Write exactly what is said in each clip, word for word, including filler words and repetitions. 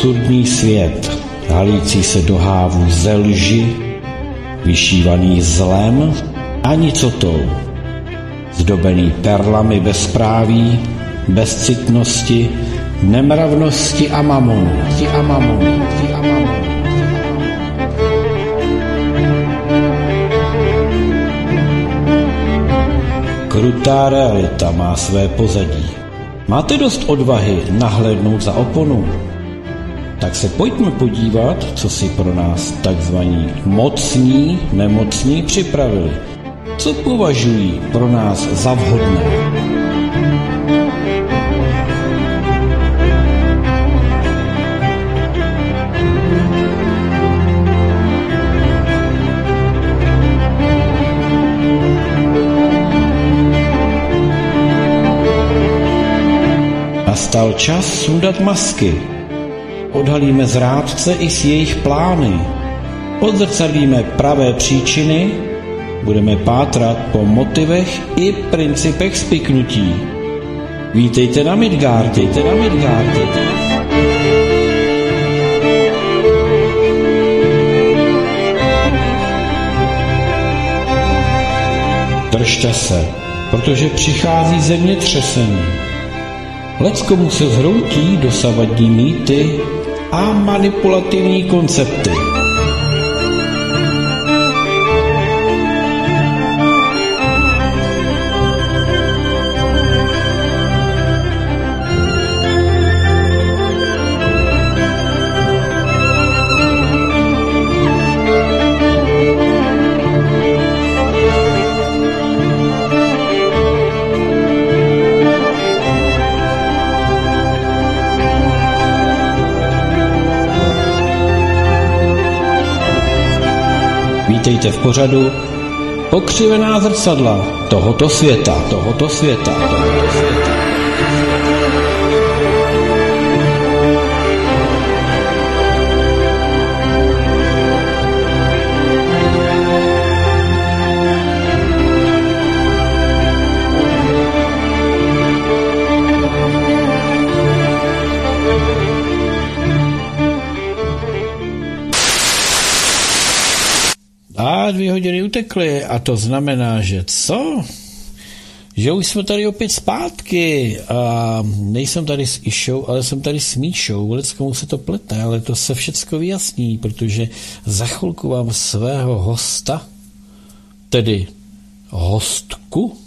absurdní svět, halící se do hávu ze lži, vyšívaný zlem a nicotou, zdobený perlami bezpráví, bezcitnosti, nemravnosti a mamonu. A mamonu. A mamonu. Krutá realita má své pozadí. Máte dost odvahy nahlédnout za oponu? Tak se pojďme podívat, co si pro nás takzvaní mocní, nemocní připravili. Co považují pro nás za vhodné? Nastal čas sundat masky. Odhalíme zrádce i s jejich plány. Odzrcadlíme pravé příčiny, budeme pátrat po motivech i principech spiknutí. Vítejte na Midgard, vítejte na Midgard. Držte se, protože přichází zemětřesení. Leckomu se zhroutí dosavadní mýty a manipulativní koncepty. Vítejte v pořadu Pokřivená zrcadla tohoto světa, tohoto světa, tohoto světa. A dvě hodiny utekly a to znamená, že co? Že už jsme tady opět zpátky a nejsem tady s Išou, ale jsem tady s Míšou. Vůbec komu se to plete, ale to se všecko vyjasní, protože za chvilku vám svého hosta, tedy hostku,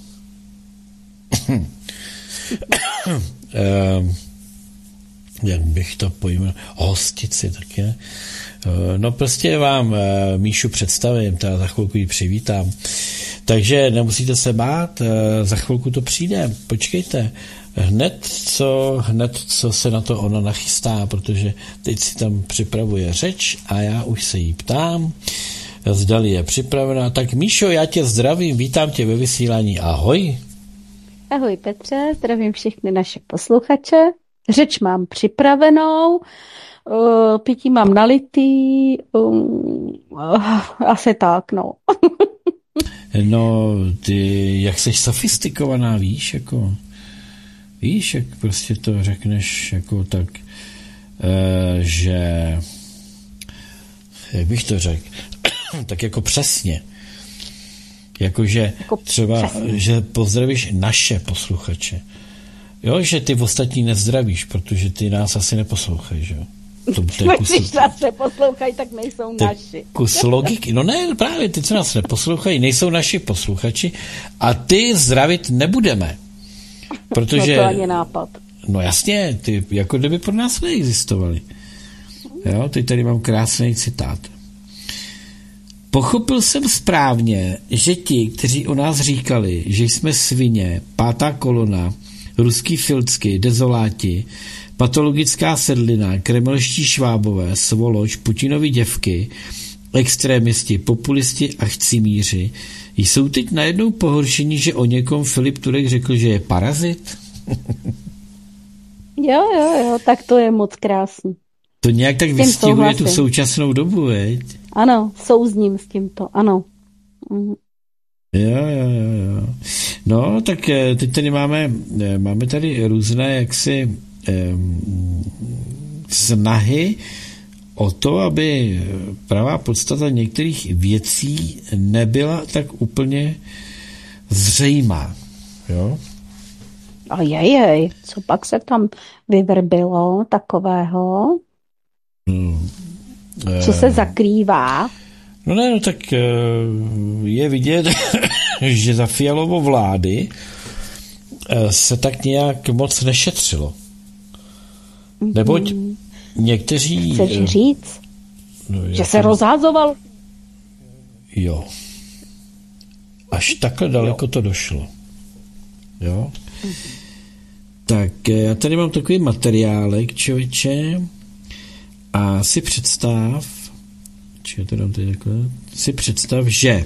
jak bych to pojmenoval, hostici taky, ne? No prostě vám Míšu představím, teda za chvilku ji přivítám. Takže nemusíte se bát, za chvilku to přijde. Počkejte, hned co, hned co se na to ona nachystá, protože teď si tam připravuje řeč a já už se jí ptám, zdali je připravená. Tak Míšo, já tě zdravím, vítám tě ve vysílání, ahoj. Ahoj Petře, zdravím všechny naše posluchače. Řeč mám připravenou, Uh, pití mám nalitý, um, uh, asi tak, no. No, ty, jak jsi sofistikovaná, víš, jako, víš, jak prostě to řekneš, jako tak, uh, že, jak bych to řekl, tak jako přesně, jakože jako třeba, přesně. Že pozdravíš naše posluchače, jo, že ty ostatní nezdravíš, protože ty nás asi neposlouchají, že jo. To, to Když nás neposlouchají, tak nejsou naši. Kus logiky. No ne, právě ty, co nás neposlouchají, nejsou naši posluchači a ty zdravit nebudeme. Protože... No to ani nápad. No jasně, ty jako kdyby pro nás neexistovali. Jo, teď tady mám krásný citát. Pochopil jsem správně, že ti, kteří o nás říkali, že jsme svině, pátá kolona, ruský filcky, dezoláti, patologická sedlina, kremelští švábové, svoloč, Putinovi děvky, extrémisti, populisti a chcimíři jsou teď najednou pohoršení, že o někom Filip Turek řekl, že je parazit? Jo, jo, jo, tak to je moc krásný. To nějak tak vystihuje tu současnou dobu, veď? Ano, souzním s tímto, ano. Mhm. Jo, jo, jo, jo. No, tak teď tady máme, máme tady různé jaksi snahy o to, aby pravá podstata některých věcí nebyla tak úplně zřejmá. Jo? A jej, co pak se tam vyvrbilo takového? Hmm. Co se zakrývá? No ne, no tak je vidět, že za Fialovo vlády se tak nějak moc nešetřilo. Mm-hmm. Neboť někteří... Chceš říct, no, že se rozházoval? Jo. Až takhle daleko to došlo. Jo? Mm-hmm. Tak já tady mám takový materiálek, člověče, a si představ, či to dám tady takhle, si představ, že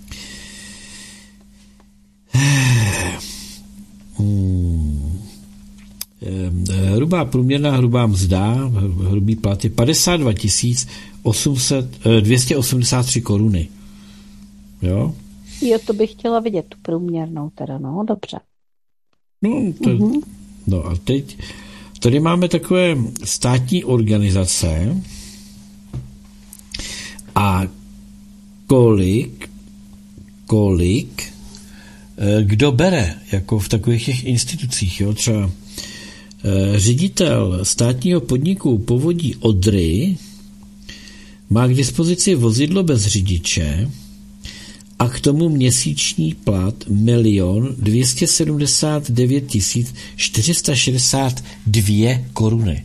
hmm, hrubá průměrná hrubá mzda, hrubý plat je padesát dva tisíc dvě stě osmdesát tři koruny. Jo? Jo, to bych chtěla vidět, tu průměrnou teda, no, dobře. No, to, mm-hmm. no a teď tady máme takové státní organizace a kolik, kolik, kdo bere, jako v takových těch institucích, jo, třeba ředitel státního podniku Povodí Odry má k dispozici vozidlo bez řidiče a k tomu měsíční plat milion dvě stě sedmdesát devět tisíc čtyři sta šedesát dvě koruny.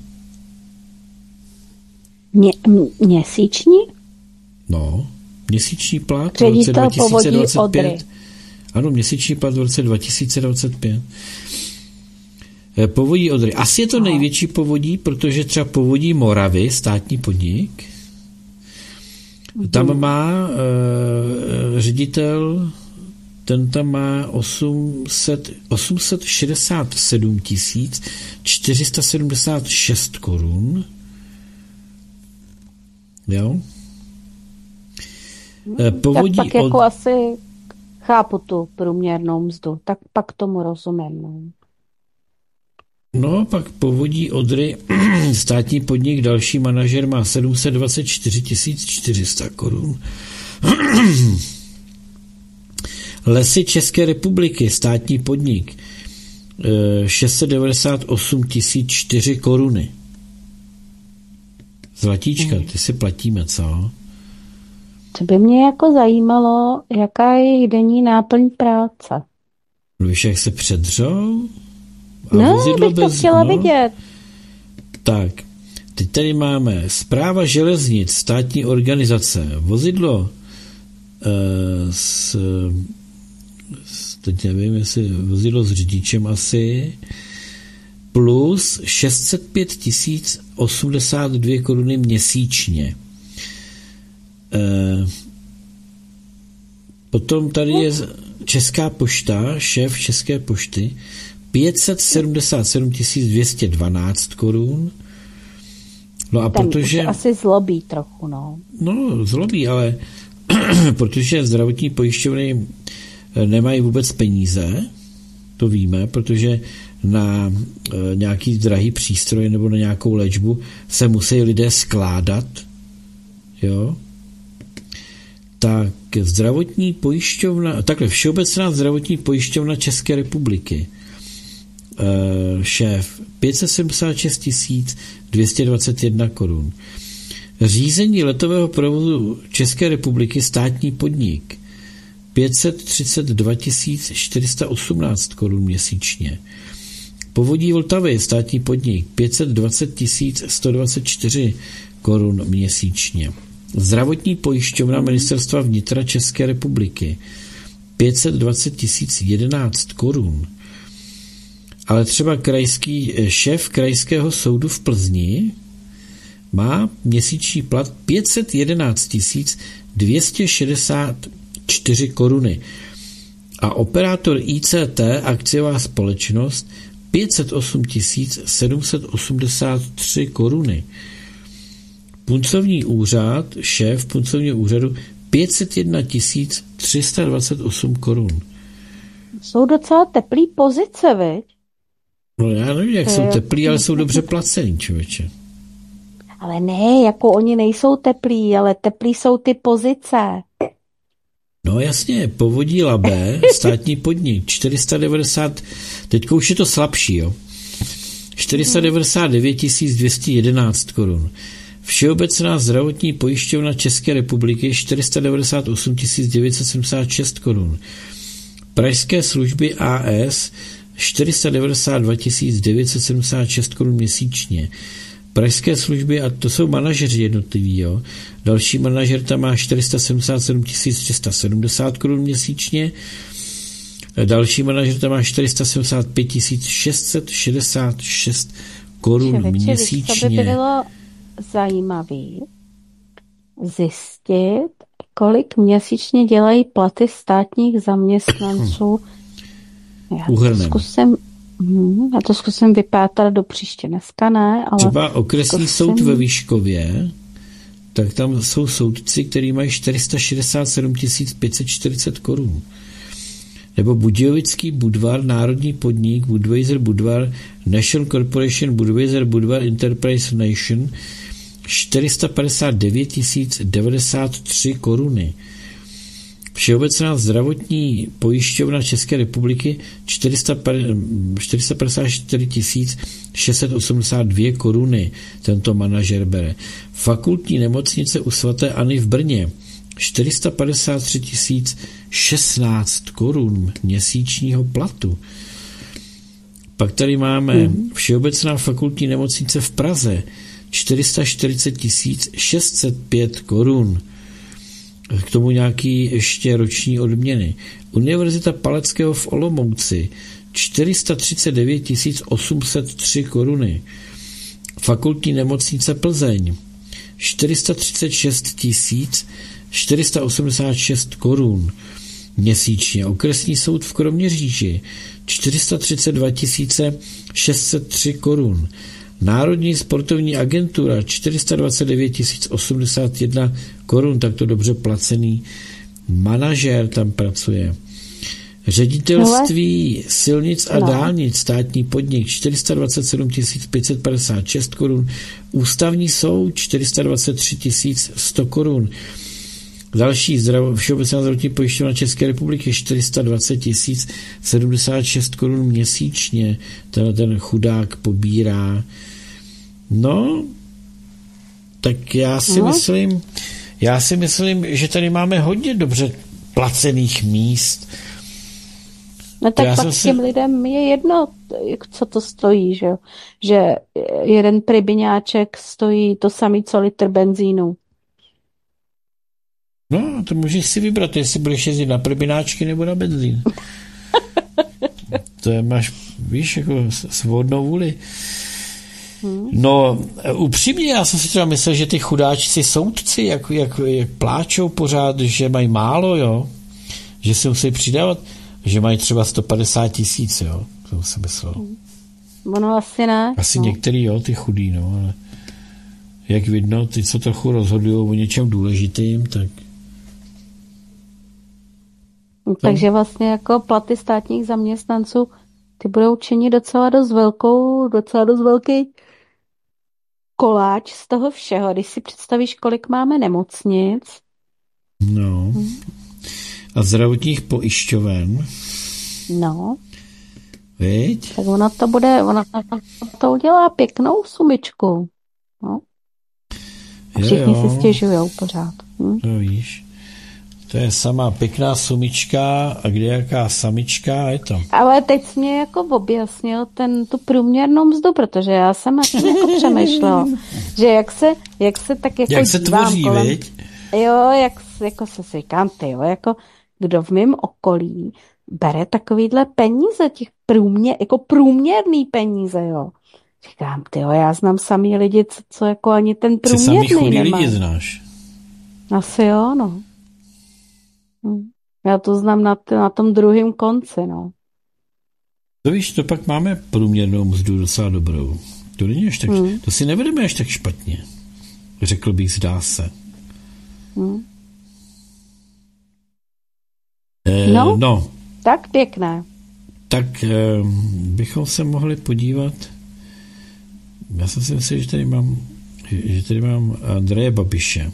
Mě, měsíční? No, měsíční plat ředitel v roce dva tisíce dvacet pět. Odry. Ano, měsíční plat v roce dva tisíce dvacet pět. Povodí Odry. Asi je to no. největší povodí, protože třeba Povodí Moravy, státní podnik, mm. tam má e, ředitel, ten tam má osm set šedesát sedm tisíc čtyři sta sedmdesát šest korun. Jo? E, povodí tak pak od... jako asi chápu tu průměrnou mzdu, tak pak tomu rozumím. No. No, pak Povodí Odry, státní podnik, další manažer má sedm set dvacet čtyři tisíc čtyři sta korun. Lesy České republiky, státní podnik, šest set devadesát osm tisíc čtyři koruny. Zlatíčka, ty si platíme, co? To by mě jako zajímalo, jaká je jejich denní náplň práce. Víš, jak se předřou? A no, bych to bez, chtěla no, vidět. Tak, teď tady máme Správa železnic, státní organizace, vozidlo uh, s, s, teď nevím, jestli vozidlo s řidičem asi, plus šest set pět tisíc osmdesát dvě koruny měsíčně. Uh, potom tady je Česká pošta, šéf České pošty, pět set sedmdesát sedm tisíc dvě stě dvanáct korun. No a ten protože... asi zlobí trochu, no. No, zlobí, ale protože zdravotní pojišťovny nemají vůbec peníze, to víme, protože na e, nějaký drahý přístroj nebo na nějakou léčbu se musí lidé skládat, jo, tak zdravotní pojišťovna, takhle Všeobecná zdravotní pojišťovna České republiky, šéf pět set sedmdesát šest tisíc dvě stě dvacet jedna korun. Řízení letového provozu České republiky, státní podnik, pět set třicet dva tisíc čtyři sta osmnáct korun měsíčně. Povodí Vltavy, státní podnik, pět set dvacet tisíc sto dvacet čtyři korun měsíčně. Zdravotní pojišťovna Ministerstva vnitra České republiky, pět set dvacet tisíc jedenáct korun. Ale třeba krajský šéf krajského soudu v Plzni má měsíční plat pět set jedenáct tisíc dvě stě šedesát čtyři koruny a operátor I C T, akciová společnost, pět set osm tisíc sedm set osmdesát tři koruny. Puncovní úřad, šéf puncovního úřadu, pět set jedna tisíc tři sta dvacet osm korun. Jsou docela teplý pozice, viď? No já nevím, jak jsou teplí, ale jsou dobře placení, člověče. Ale ne, jako oni nejsou teplí, ale teplí jsou ty pozice. No jasně, Povodí Labe, státní podnik, čtyři sta devadesát, teďko už je to slabší, jo. čtyři sta devadesát devět tisíc dvě stě jedenáct korun. Všeobecná zdravotní pojišťovna České republiky čtyři sta devadesát osm tisíc devět set sedmdesát šest korun. Pražské služby A S čtyři sta devadesát dva tisíc devět set sedmdesát šest korun měsíčně. Pražské služby, a to jsou manažeři jednotliví, jo. Další manažer tam má čtyři sta sedmdesát sedm tisíc tři sta sedmdesát korun měsíčně. Další manažer tam má čtyři sta sedmdesát pět tisíc šest set šedesát šest korun měsíčně. To by bylo zajímavé zjistit, kolik měsíčně dělají platy státních zaměstnanců. Já to zkusím, hm, já to zkusím vypátrat do příště, dneska ne, ale... Třeba okresní zkusím... soud ve Výškově, tak tam jsou soudci, kteří mají čtyři sta šedesát sedm tisíc pět set čtyřicet korun. Nebo Budějovický Budvar, národní podnik, Budweiser Budvar, National Corporation, Budweiser Budvar Enterprise Nation, čtyři sta padesát devět tisíc devadesát tři koruny. Všeobecná zdravotní pojišťovna České republiky čtyři sta padesát čtyři tisíc šest set osmdesát dvě koruny tento manažer bere. Fakultní nemocnice u svaté Anny v Brně čtyři sta padesát tři tisíc šestnáct korun měsíčního platu. Pak tady máme Všeobecná fakultní nemocnice v Praze čtyři sta čtyřicet tisíc šest set pět korun. K tomu nějaký ještě roční odměny. Univerzita Palackého v Olomouci čtyři sta třicet devět tisíc osm set tři koruny. Fakultní nemocnice Plzeň čtyři sta třicet šest tisíc čtyři sta osmdesát šest korun měsíčně. Okresní soud v Kroměříži čtyři sta třicet dva tisíc šest set tři korun. Národní sportovní agentura čtyři sta dvacet devět tisíc osmdesát jedna korun, takto dobře placený manažér tam pracuje. Ředitelství silnic a dálnic, státní podnik čtyři sta dvacet sedm tisíc pět set padesát šest korun. Ústavní soud čtyři sta dvacet tři tisíc sto korun. Další zdrav, Všeobecná zdravotní pojišťovna České republiky čtyři sta dvacet tisíc sedmdesát šest korun měsíčně. Tenhle ten chudák pobírá. No, tak já si no. myslím, já si myslím, že tady máme hodně dobře placených míst. No tak já pak s těm si... lidem je jedno, co to stojí, že jo? Že jeden prybiňáček stojí to samý, co litr benzínu. No, to můžeš si vybrat, jestli budeš jezdit na prbináčky nebo na benzín. To je, máš, víš, jako svobodnou vůli. No, upřímně, já jsem si třeba myslel, že ty chudáčci soudci, jak, jak, jak pláčou pořád, že mají málo, jo, že se musí přidávat, že mají třeba sto padesát tisíc, jo, to jsem myslel. Ono asi ne. Asi no. Některý, jo, ty chudí, no, ale jak vidno, ty, co trochu rozhodují o něčem důležitým, tak takže vlastně jako platy státních zaměstnanců ty budou činit docela dost velkou, docela dost velký koláč z toho všeho. Když si představíš, kolik máme nemocnic. No. Hmm. A zdravotních pojišťoven. No. Viď? Tak ono to bude, ono to udělá pěknou sumičku. No. A všichni jo, jo. si stěžujou pořád. Hm? To víš. To je sama pěkná sumička a kde jaká samička, je to. Ale teď jsi mě jako objasnil ten, tu průměrnou mzdu, protože já jsem jako přemýšlela, že jak se, jak se tak jako jak se tvoří, kolem, viď? Jo, jak jako se říkám, ty jo, jako kdo v mém okolí bere takovýhle peníze, těch průměr, jako průměrný peníze, jo. Říkám, ty jo, já znám samý lidi, co, co jako ani ten průměrný nemá. Ty samý chudý lidi znáš. Asi jo, no. Já to znám na, t- na tom druhém konci, no. To víš, to pak máme průměrnou mzdu docela dobrou. To není až tak, hmm. to si nevedeme až tak špatně. Řekl bych, zdá se. Hmm. Eh, no, no, tak pěkné. Tak eh, bychom se mohli podívat. Já jsem si myslel, že tady mám že tady mám Andreje Babiše.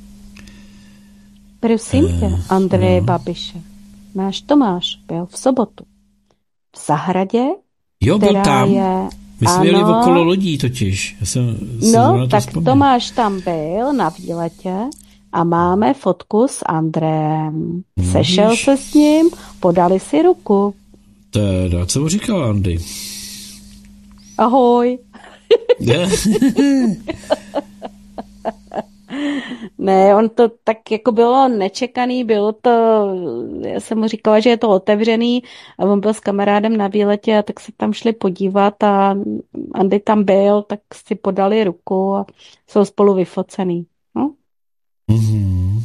Prosím tě, uh, Andreje no. Babiše. Náš Tomáš byl v sobotu v zahradě, jo, byl tam. Je, my jsme jeli okolo lodí totiž. Já jsem, jsem no, tak vzpomněl. Tomáš tam byl na výletě a máme fotku s Andrejem. No, Sešel víš. se s ním, podali si ruku. Teda, co mu říkal Andy? Ahoj. Ne, on to tak jako bylo nečekaný, bylo to, já jsem mu říkala, že je to otevřený a on byl s kamarádem na výletě a tak se tam šli podívat a Andy tam byl, tak si podali ruku a jsou spolu vyfocený. No, mm-hmm.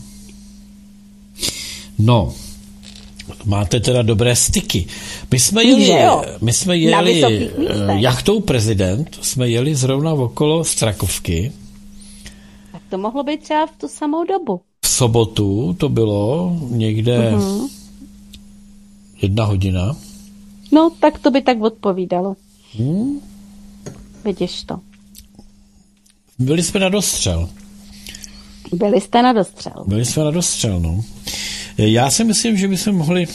No, máte teda dobré styky. My jsme jeli, my jsme jeli jachtou Prezident, jsme jeli zrovna okolo Strakovky. Tak to mohlo být třeba v tu samou dobu. V sobotu to bylo někde uh-huh. jedna hodina. No, tak to by tak odpovídalo. Hmm? Vidíš to. Byli jsme na dostřel. Byli jste na dostřel. Byli jsme na dostřel, no. Já si myslím, že bychom mohli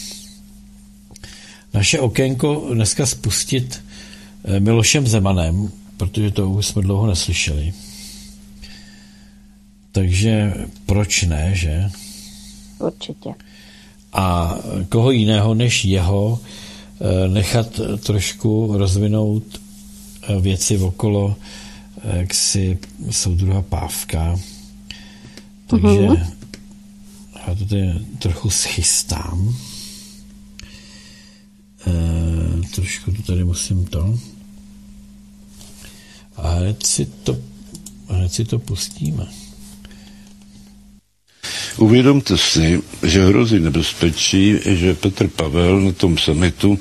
naše okénko dneska spustit Milošem Zemanem, protože to už jsme dlouho neslyšeli. Takže proč ne, že? Určitě. A koho jiného než jeho nechat trošku rozvinout věci okolo jaksi soudruha Pávka. Takže uh-huh. já to tady trochu schystám. E, trošku to tady musím to. A hned si to, hned si to pustíme. Uvědomte si, že hrozí nebezpečí, že Petr Pavel na tom summitu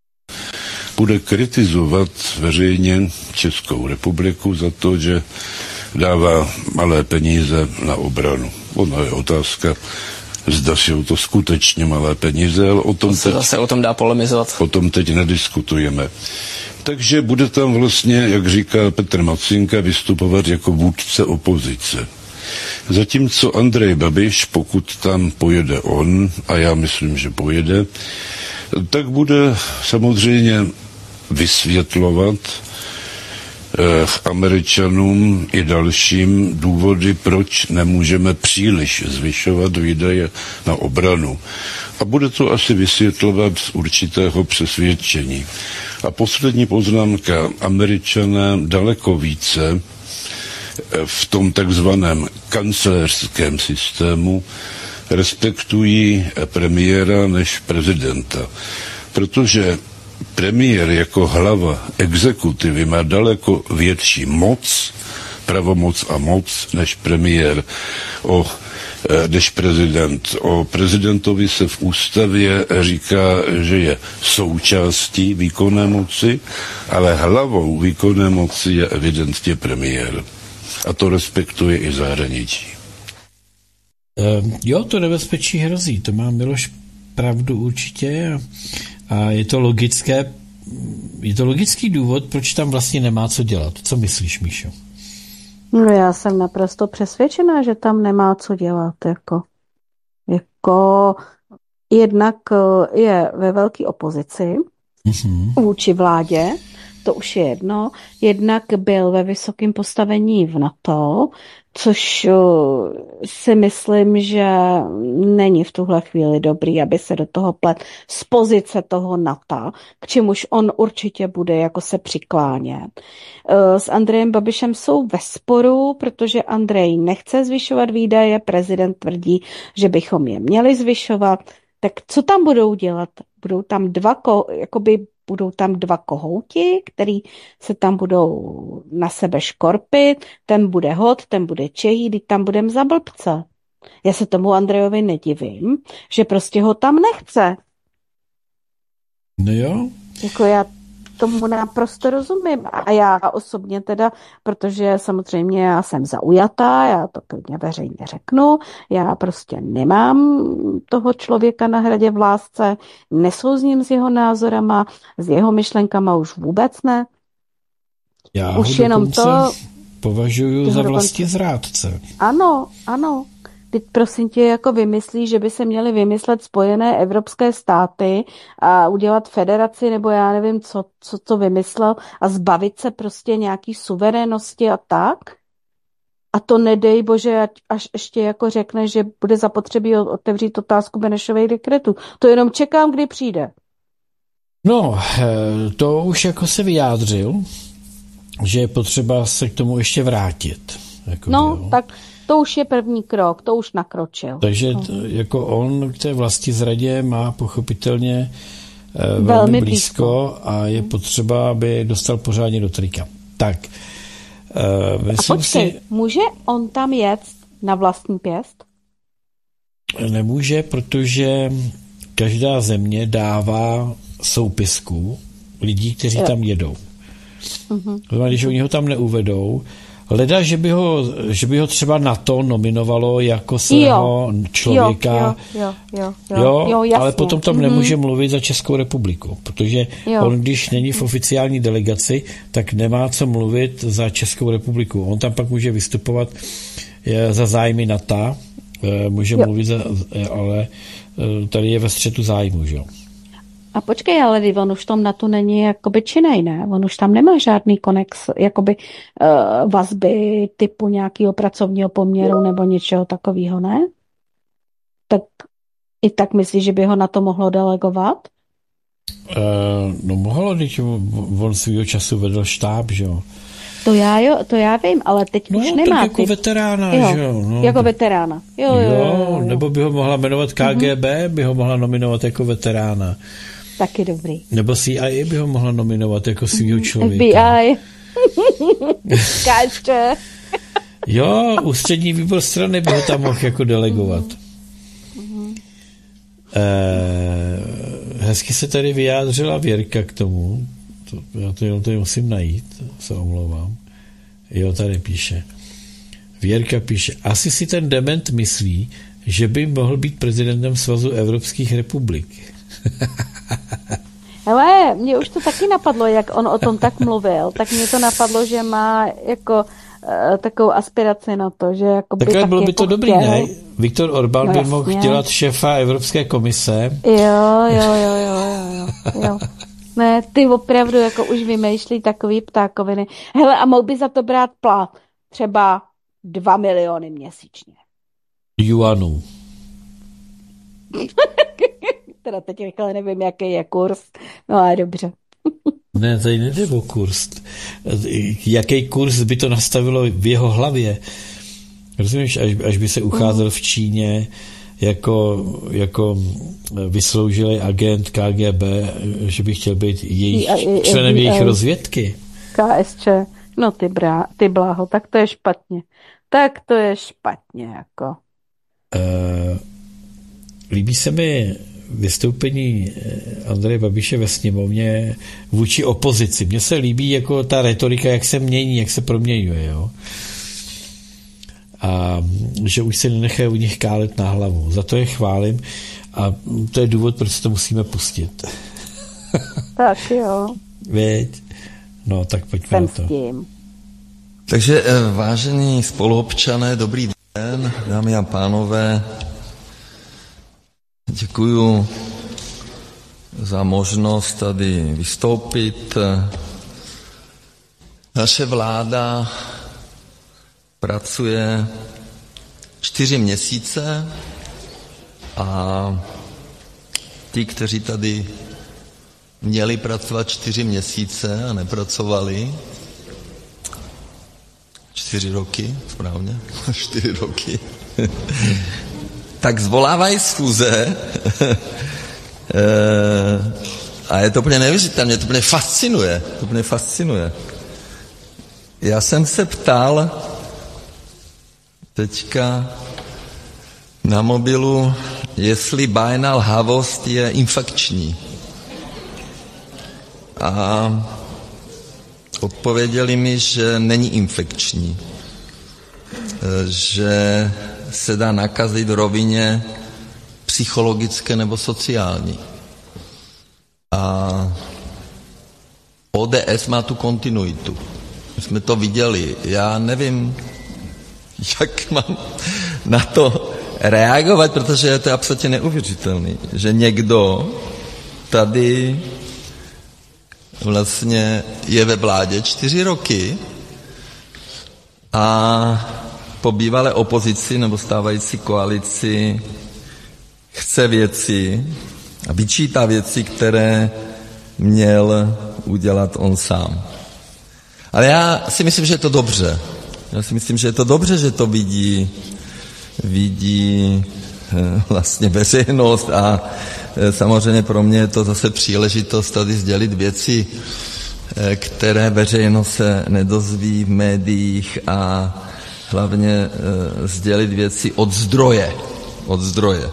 bude kritizovat veřejně Českou republiku za to, že dává malé peníze na obranu. Ono je otázka, zda jsou to skutečně malé peníze, ale o tom, teď, zase o tom dá polemizovat. O tom teď nediskutujeme. Takže bude tam vlastně, jak říká Petr Macinka, vystupovat jako vůdce opozice. Zatímco Andrej Babiš, pokud tam pojede on, a já myslím, že pojede, tak bude samozřejmě vysvětlovat eh, Američanům i dalším důvody, proč nemůžeme příliš zvyšovat výdaje na obranu. A bude to asi vysvětlovat z určitého přesvědčení. A poslední poznámka. Američané daleko více v tom takzvaném kancléřském systému respektují premiéra než prezidenta. Protože premiér jako hlava exekutivy má daleko větší moc, pravomoc a moc než premiér, o, než prezident. O prezidentovi se v ústavě říká, že je součástí výkonné moci, ale hlavou výkonné moci je evidentně premiér. A to respektuje i zahraničí. Uh, jo, to nebezpečí hrozí. To má Miloš pravdu určitě. A, a je to logické, je to logický důvod, proč tam vlastně nemá co dělat. Co myslíš, Míšo? No já jsem naprosto přesvědčená, že tam nemá co dělat. Jako, jako jednak je ve velké opozici mm-hmm. vůči vládě, to už je jedno. Jednak byl ve vysokém postavení v NATO, což si myslím, že není v tuhle chvíli dobrý, aby se do toho plet z pozice toho NATO, k čemuž on určitě bude jako se přiklánět. S Andrejem Babišem jsou ve sporu, protože Andrej nechce zvyšovat výdaje, prezident tvrdí, že bychom je měli zvyšovat. Tak co tam budou dělat? Budou tam dva, jakoby budou tam dva kohouti, který se tam budou na sebe škorpit, ten bude hot, ten bude čejí, teď tam budem za blbce. Já se tomu Andrejovi nedivím, že prostě ho tam nechce. No jo. Jako já tomu naprosto rozumím. A já osobně teda, protože samozřejmě já jsem zaujatá, já to klidně veřejně řeknu, já prostě nemám toho člověka na hradě v lásce, nesouzním s jeho názorama, s jeho myšlenkama už vůbec ne. Já už jenom dokonce, to... považuji za vlastní zrádce. Ano, ano. Teď prosím tě, jako vymyslí, že by se měly vymyslet spojené evropské státy a udělat federaci, nebo já nevím, co, co to vymyslel, a zbavit se prostě nějaký suverénnosti a tak. A to nedej bože, až ještě jako řekne, že bude zapotřebí otevřít otázku Benešových dekretů. To jenom čekám, kdy přijde. No, to už jako se vyjádřil, že je potřeba se k tomu ještě vrátit. Jako no, jo. Tak to už je první krok, to už nakročil. Takže no. t, jako on k té vlastizradě má pochopitelně eh, velmi, velmi blízko, blízko a je potřeba, aby dostal pořádně do trika. Tak, eh, myslím a počkej, si, může on tam jet na vlastní pěst? Nemůže, protože každá země dává soupisku lidí, kteří jo. tam jedou. Uh-huh. Když oni ho tam neuvedou, leda, že by ho, že by ho třeba NATO nominovalo jako svého člověka, jo, jo, jo, jo, jo, jo, jasně. Ale potom tam mm-hmm. nemůže mluvit za Českou republiku, protože jo. on, když není v oficiální delegaci, tak nemá co mluvit za Českou republiku. On tam pak může vystupovat za zájmy NATO, může jo. mluvit, za, ale tady je ve střetu zájmu, že jo. A počkej, ale on už tam na to není jakoby činej, ne? On už tam nemá žádný konex, jakoby uh, vazby typu nějakého pracovního poměru nebo něčeho takového, ne? Tak i tak myslíš, že by ho na to mohlo delegovat? Uh, no mohlo, když on svýho času vedl štáb, že jo. To já, jo, to já vím, ale teď no, už nemá. jako typ. veterána, jo, že jo. No. Jako veterána. Jo, jo, jo, jo, jo. Nebo by ho mohla jmenovat K G B, mm-hmm. by ho mohla nominovat jako veterána. Taky dobrý. Nebo C I A by ho mohla nominovat jako svýho člověka. F B I. K S Č. Jo, ústřední výbor strany by ho tam mohl jako delegovat. Mm-hmm. Eh, hezky se tady vyjádřila Věrka k tomu. To, já to jenom tady musím najít, se omlouvám. Jo, tady píše. Věrka píše, asi si ten dement myslí, že by mohl být prezidentem Svazu evropských republik. Hele, mě už to taky napadlo, jak on o tom tak mluvil, tak mě to napadlo, že má jako uh, takovou aspiraci na to, že jako by takhle tak bylo by jako to dobrý, chtěl. ne? Viktor Orbán no, by jasně. mohl dělat šéfa Evropské komise. Jo, jo, jo, jo, jo, jo, jo. Ne, ty opravdu jako už vymýšlí takový ptákoviny. Hele, a mohl by za to brát plat třeba dva miliony měsíčně. Juanů. Teda teď rychle nevím, jaký je kurz. No ale dobře. Ne, tady nejde o kurz. Jaký kurz by to nastavilo v jeho hlavě? Rozumíš, až, až by se ucházel v Číně jako, jako vysloužilý agent K G B, že by chtěl být jejich, členem jejich rozvědky. K S Č. No ty, brá, ty bláho, tak to je špatně. Tak to je špatně, jako. Uh, líbí se mi vystoupení Andreje Babiše ve sněmovně vůči opozici. Mně se líbí jako ta retorika, jak se mění, jak se proměňuje, jo. A že už se nenechají u nich kálet na hlavu. Za to je chválím a to je důvod, proč se to musíme pustit. Tak jo. Věď? No, tak pojďme na to. Takže vážení spoluobčané, dobrý den, dámy a pánové. Děkuju za možnost tady vystoupit. Naše vláda pracuje čtyři měsíce a ti, kteří tady měli pracovat čtyři měsíce a nepracovali, čtyři roky, správně, čtyři roky, tak zvolávají schůze a je to úplně neuvěřitelné, mě to úplně fascinuje, to úplně fascinuje. Já jsem se ptal teďka na mobilu, jestli bájná lhavost je infekční. A odpověděli mi, že není infekční, že se dá nakazit v rovině psychologické nebo sociální. A O D S má tu kontinuitu. jsme to viděli. Já nevím, jak mám na to reagovat, protože je to absolutně neuvěřitelný, že někdo tady vlastně je ve vládě čtyři roky a po bývalé opozici nebo stávající koalici chce věci a vyčítá věci, které měl udělat on sám. Ale já si myslím, že je to dobře. Já si myslím, že je to dobře, že to vidí, vidí vlastně veřejnost a samozřejmě pro mě je to zase příležitost tady sdělit věci, které veřejnost se nedozví v médiích a hlavně sdělit věci od zdroje. Od zdroje.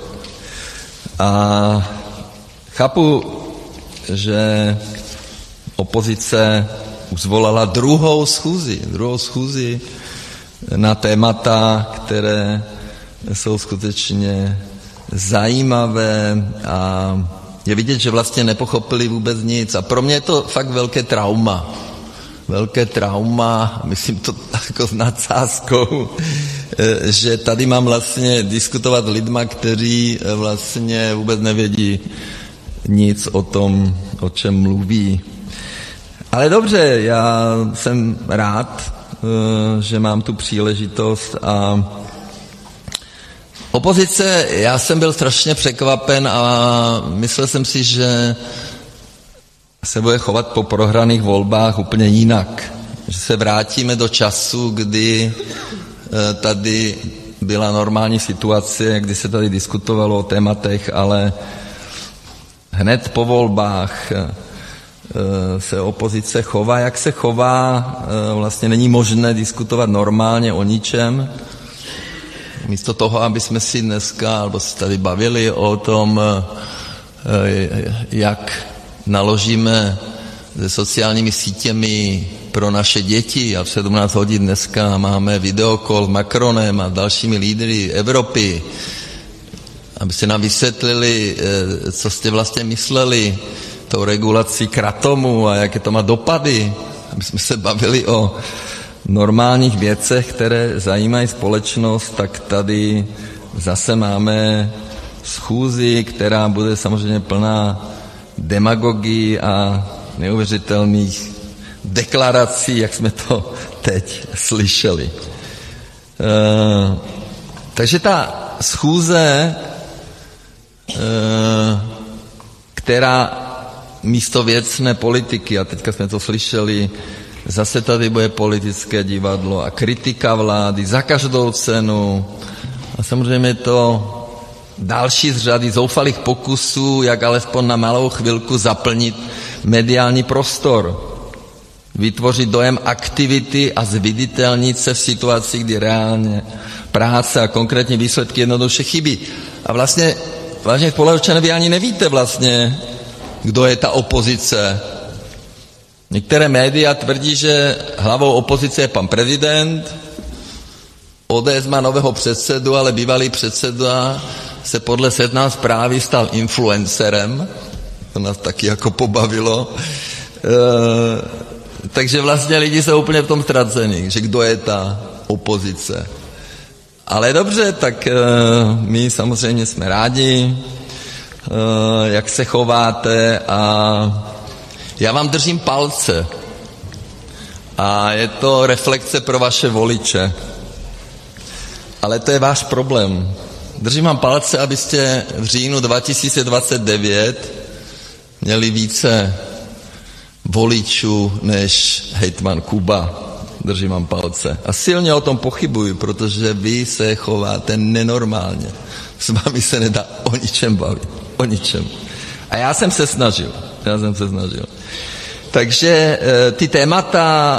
A chápu, že opozice už zvolala druhou schůzi, druhou schůzi na témata, které jsou skutečně zajímavé a je vidět, že vlastně nepochopili vůbec nic. A pro mě je to fakt velké trauma. Velké trauma, myslím to jako s nadsázkou, že tady mám vlastně diskutovat s lidma, kteří vlastně vůbec nevědí nic o tom, o čem mluví. Ale dobře, já jsem rád, že mám tu příležitost a opozice, já jsem byl strašně překvapen a myslel jsem si, že se bude chovat po prohraných volbách úplně jinak. Že se vrátíme do času, kdy tady byla normální situace, kdy se tady diskutovalo o tématech, ale hned po volbách se opozice chová, jak se chová, vlastně není možné diskutovat normálně o ničem. Místo toho, aby jsme si dneska, alebo se tady bavili o tom, jak naložíme se sociálními sítěmi pro naše děti a v sedmnáct hodin dneska máme videokol s Macronem a dalšími lídry Evropy, abyste nám vysvětlili, co jste vlastně mysleli tou regulací kratomu a jaké to má dopady, aby jsme se bavili o normálních věcech, které zajímají společnost, tak tady zase máme schůzi, která bude samozřejmě plná demagogii a neuvěřitelných deklarací, jak jsme to teď slyšeli. E, takže ta schůze, e, která místo věcné politiky, a teďka jsme to slyšeli, zase tady bude politické divadlo a kritika vlády za každou cenu. A samozřejmě to další z řady zoufalých pokusů, jak alespoň na malou chvilku zaplnit mediální prostor. Vytvořit dojem aktivity a zviditelnit se v situaci, kdy reálně práce a konkrétní výsledky jednoduše chybí. A vlastně, vážně spoluobčané, vy ani nevíte vlastně, kdo je ta opozice. Některé média tvrdí, že hlavou opozice je pan prezident, O D S má nového předsedu, ale bývalý předseda se podle Seznam Zprávy stal influencerem. To nás taky jako pobavilo. E, takže vlastně lidi jsou úplně v tom ztracení, že kdo je ta opozice. Ale dobře, tak e, my samozřejmě jsme rádi, e, jak se chováte a já vám držím palce. A je to reflexe pro vaše voliče. Ale to je váš problém. Držím vám palce, abyste v říjnu dva tisíce dvacet devět měli více voličů než hejtman Kuba. Držím vám palce. A silně o tom pochybuji, protože vy se chováte nenormálně. S vámi se nedá o ničem bavit. O ničem. A já jsem se snažil. Já jsem se snažil. Takže ty témata,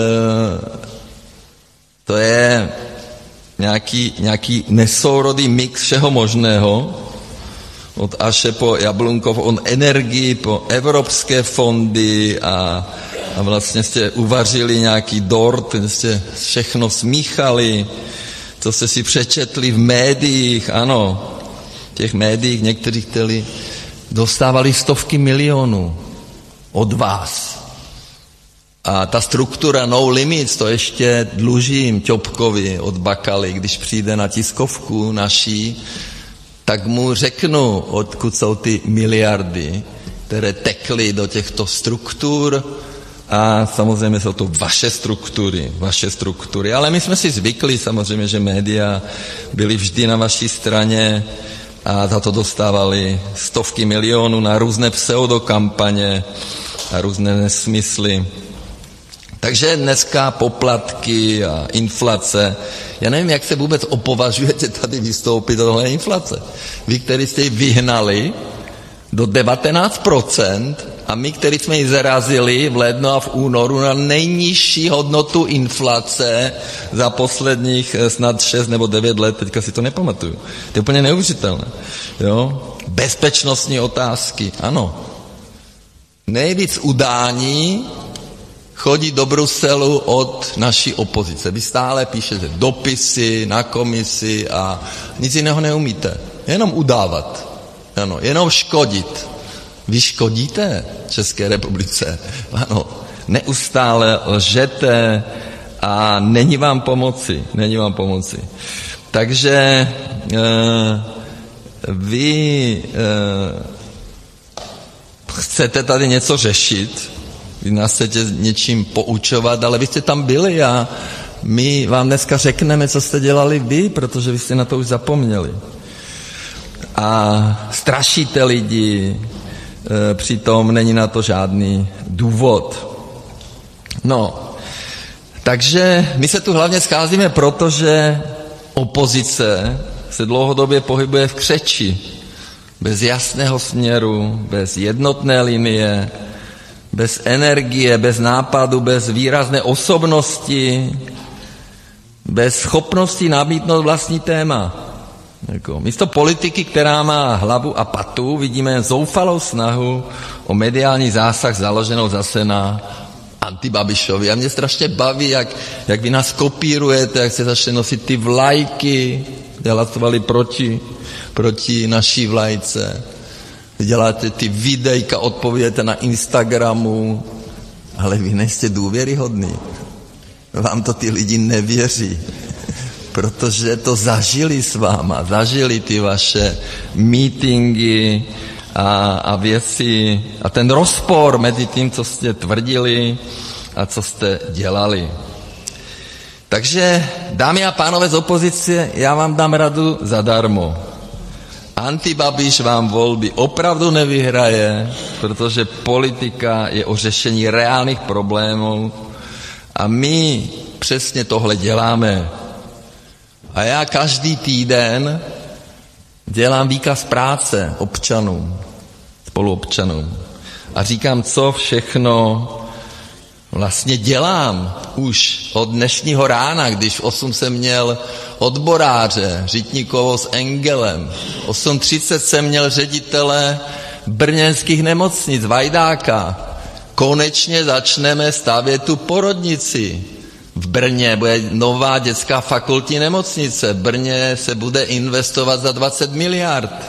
to je nějaký, nějaký nesourodý mix všeho možného, od Aše po Jablunkov, od energii po evropské fondy a, a vlastně jste uvařili nějaký dort, jste všechno smíchali, co jste si přečetli v médiích, ano, v těch médiích někteří chtěli, dostávali stovky milionů od vás. A ta struktura no limits, to ještě dlužím Ťopkovi od Bakaly, když přijde na tiskovku naší, tak mu řeknu, odkud jsou ty miliardy, které tekly do těchto struktur. A samozřejmě jsou to vaše struktury, vaše struktury. Ale my jsme si zvykli samozřejmě, že média byly vždy na vaší straně a za to dostávali stovky milionů na různé pseudokampaně a různé nesmysly. Takže dneska poplatky a inflace. Já nevím, jak se vůbec opovažujete tady vystoupit do tohle inflace. Vy, který jste ji vyhnali do devatenáct procent a my, který jsme ji zarazili v lednu a v únoru na nejnižší hodnotu inflace za posledních snad šest nebo devět let, teďka si to nepamatuju. To je úplně neuvěřitelné. Jo? Bezpečnostní otázky, ano. Nejvíc udání chodí do Bruselu od naší opozice. Vy stále píšete dopisy na komisi a nic jiného neumíte. Jenom udávat. Ano, jenom škodit. Vy škodíte České republice. Ano, neustále lžete a není vám pomoci. Není vám pomoci. Takže e, vy e, chcete tady něco řešit, vy nás chcete něčím poučovat, ale vy jste tam byli a my vám dneska řekneme, co jste dělali vy, protože vy jste na to už zapomněli. A strašíte lidi, e, přitom není na to žádný důvod. No, takže my se tu hlavně scházíme, protože opozice se dlouhodobě pohybuje v křeči. Bez jasného směru, bez jednotné linie, bez energie, bez nápadu, bez výrazné osobnosti, bez schopnosti nabídnout vlastní téma. Jako, místo politiky, která má hlavu a patu, vidíme zoufalou snahu o mediální zásah založenou zase na antibabišovi. A mě strašně baví, jak, jak vy nás kopírujete, jak se začne nosit ty vlajky, hlasovali proti, proti naší vlajce. Vy děláte ty videjka, odpovídáte na Instagramu, ale vy nejste důvěryhodní. Vám to ty lidi nevěří, protože to zažili s váma, zažili ty vaše meetingy a, a věci a ten rozpor mezi tím, co jste tvrdili a co jste dělali. Takže, dámy a pánové z opozice, já vám dám radu zadarmo. Antibabiš vám volby opravdu nevyhraje, protože politika je o řešení reálných problémů a my přesně tohle děláme. A já každý týden dělám výkaz práce občanům, spoluobčanům a říkám, co všechno vlastně dělám už od dnešního rána, když v osm jsem měl odboráře, Řitníkovo s Engelem, osm třicet jsem měl ředitele brněnských nemocnic, Vajdáka. Konečně začneme stavět tu porodnici. V Brně bude nová dětská fakultní nemocnice. V Brně se bude investovat za dvacet miliard.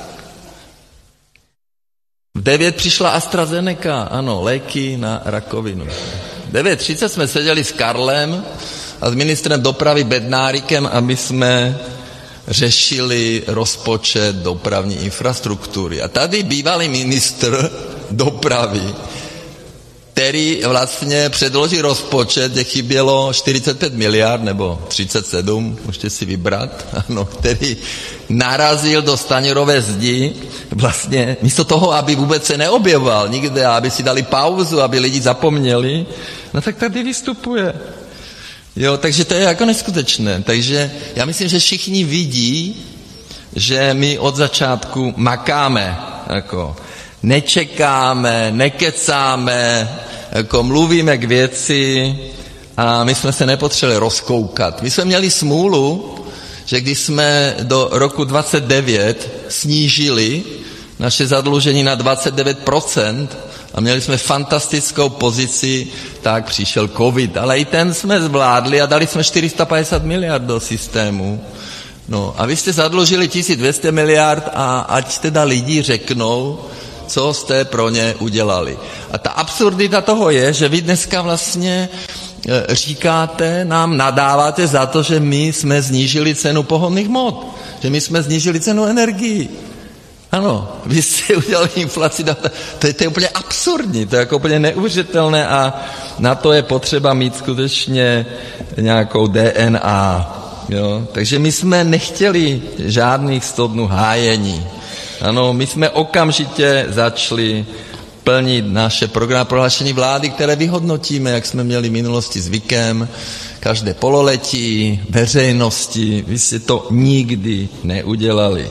V devět přišla AstraZeneca, ano, léky na rakovinu. V devět třicet jsme seděli s Karlem a s ministrem dopravy Bednárikem a my jsme řešili rozpočet dopravní infrastruktury. A tady bývalý ministr dopravy, který vlastně předloží rozpočet, kde chybělo čtyřicet pět miliard nebo třicet sedm, můžete si vybrat, ano, který narazil do Stanjurové zdi, vlastně místo toho, aby vůbec se neobjevoval nikde, aby si dali pauzu, aby lidi zapomněli, no tak tady vystupuje. Jo, takže to je jako neskutečné. Takže já myslím, že všichni vidí, že my od začátku makáme, jako nečekáme, nekecáme, jako mluvíme k věci a my jsme se nepotřebovali rozkoukat. My jsme měli smůlu, že když jsme do roku dvacet devět snížili naše zadlužení na dvacet devět procent a měli jsme fantastickou pozici, tak přišel covid. Ale i ten jsme zvládli a dali jsme čtyři sta padesát miliard do systému. No a vy jste zadlužili tisíc dvě stě miliard a ať teda lidi řeknou, co jste pro ně udělali. A ta absurdita toho je, že vy dneska vlastně říkáte, nám nadáváte za to, že my jsme znížili cenu pohonných hmot, že my jsme znížili cenu energií. Ano, vy jste udělali inflaci, to je, to je úplně absurdní, to je jako úplně neuvěřitelné a na to je potřeba mít skutečně nějakou D N A. Jo? Takže my jsme nechtěli žádných sto dnů hájení. Ano, my jsme okamžitě začali plnit naše program prohlášení vlády, které vyhodnotíme, jak jsme měli v minulosti zvykem, každé pololetí, veřejnosti, vy jste to nikdy neudělali.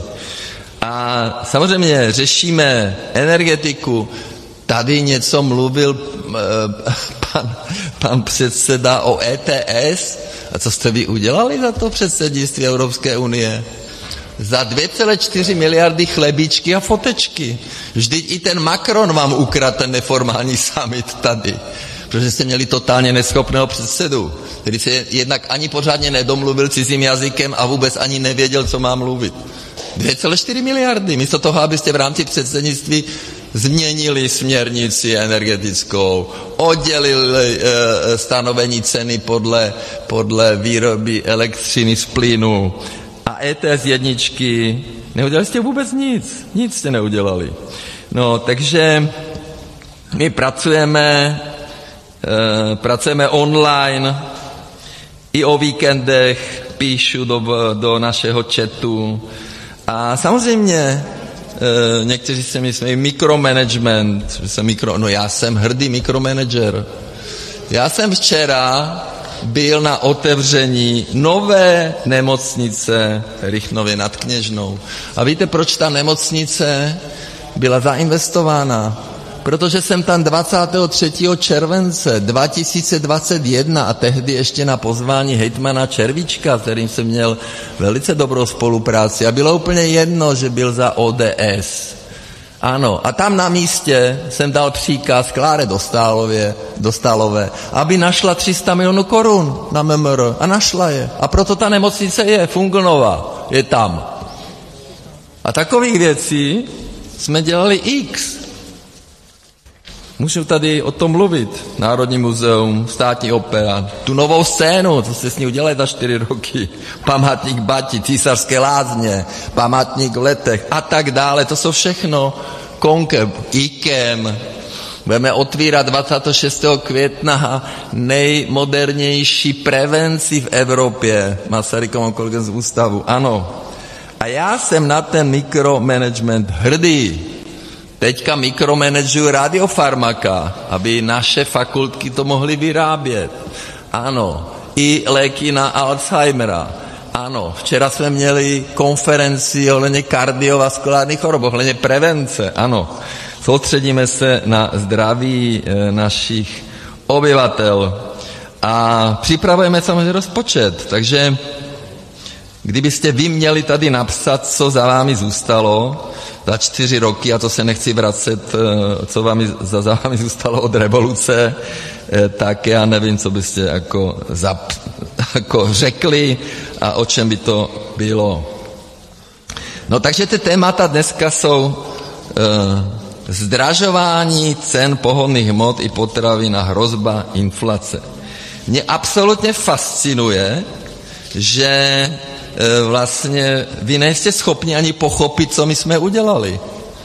A samozřejmě řešíme energetiku. Tady něco mluvil pan, pan předseda o E T S. A co jste vy udělali za to předsednictví Evropské unie? Za dvě celé čtyři miliardy chlebíčky a fotečky. Vždyť i ten Macron vám ukradl ten neformální summit tady. Protože jste měli totálně neschopného předsedu, který se jednak ani pořádně nedomluvil cizím jazykem a vůbec ani nevěděl, co má mluvit. dvě celé čtyři miliardy. Místo toho, abyste v rámci předsednictví změnili směrnici energetickou, oddělili e, stanovení ceny podle, podle výroby elektřiny z plynu a E T S jedničky. Neudělali jste vůbec nic. Nic jste neudělali. No, takže my pracujeme, e, pracujeme online, i o víkendech píšu do, do našeho chatu. A samozřejmě e, někteří si myslí mikromanagement, že jsem mikro, no já jsem hrdý mikromanager. Já jsem včera byl na otevření nové nemocnice Rychnově nad Kněžnou. A víte, proč ta nemocnice byla zainvestována? Protože jsem tam dvacátého třetího července dva tisíce dvacet jedna a tehdy ještě na pozvání hejtmana Červíčka, s kterým jsem měl velice dobrou spolupráci a bylo úplně jedno, že byl za O D S. Ano, a tam na místě jsem dal příkaz Kláre Dostálově, Dostálové, aby našla tři sta milionů korun na M M R a našla je. A proto ta nemocnice je Funglnova, je tam. A takových věcí jsme dělali X. Můžu tady o tom mluvit. Národní muzeum, státní opera, tu novou scénu, co jste s ní udělali za čtyři roky. Památník Bati, Císařské lázně, památník v Letech a tak dále. To jsou všechno konke, IKEM. Budeme otvírat dvacátého šestého května nejmodernější prevenci v Evropě. Masarykovom onkologickém ústavu. Ano. A já jsem na ten mikromanagement hrdý. Teďka mikromanažuju radiofarmaka, aby naše fakultky to mohly vyrábět. Ano, i léky na Alzheimera. Ano, včera jsme měli konferenci ohledně kardiovaskulárních chorob, ohledně prevence. Ano, soustředíme se na zdraví e, našich obyvatel a připravujeme samozřejmě rozpočet. Takže kdybyste vy měli tady napsat, co za vámi zůstalo za čtyři roky, a to se nechci vracet, co vám za, za vámi zůstalo od revoluce, tak já nevím, co byste jako, zap, jako řekli a o čem by to bylo. No takže ty témata dneska jsou eh, zdražování cen pohonných hmot i potravin a hrozba inflace. Mě absolutně fascinuje, že vlastně vy nejste schopni ani pochopit, co my jsme udělali.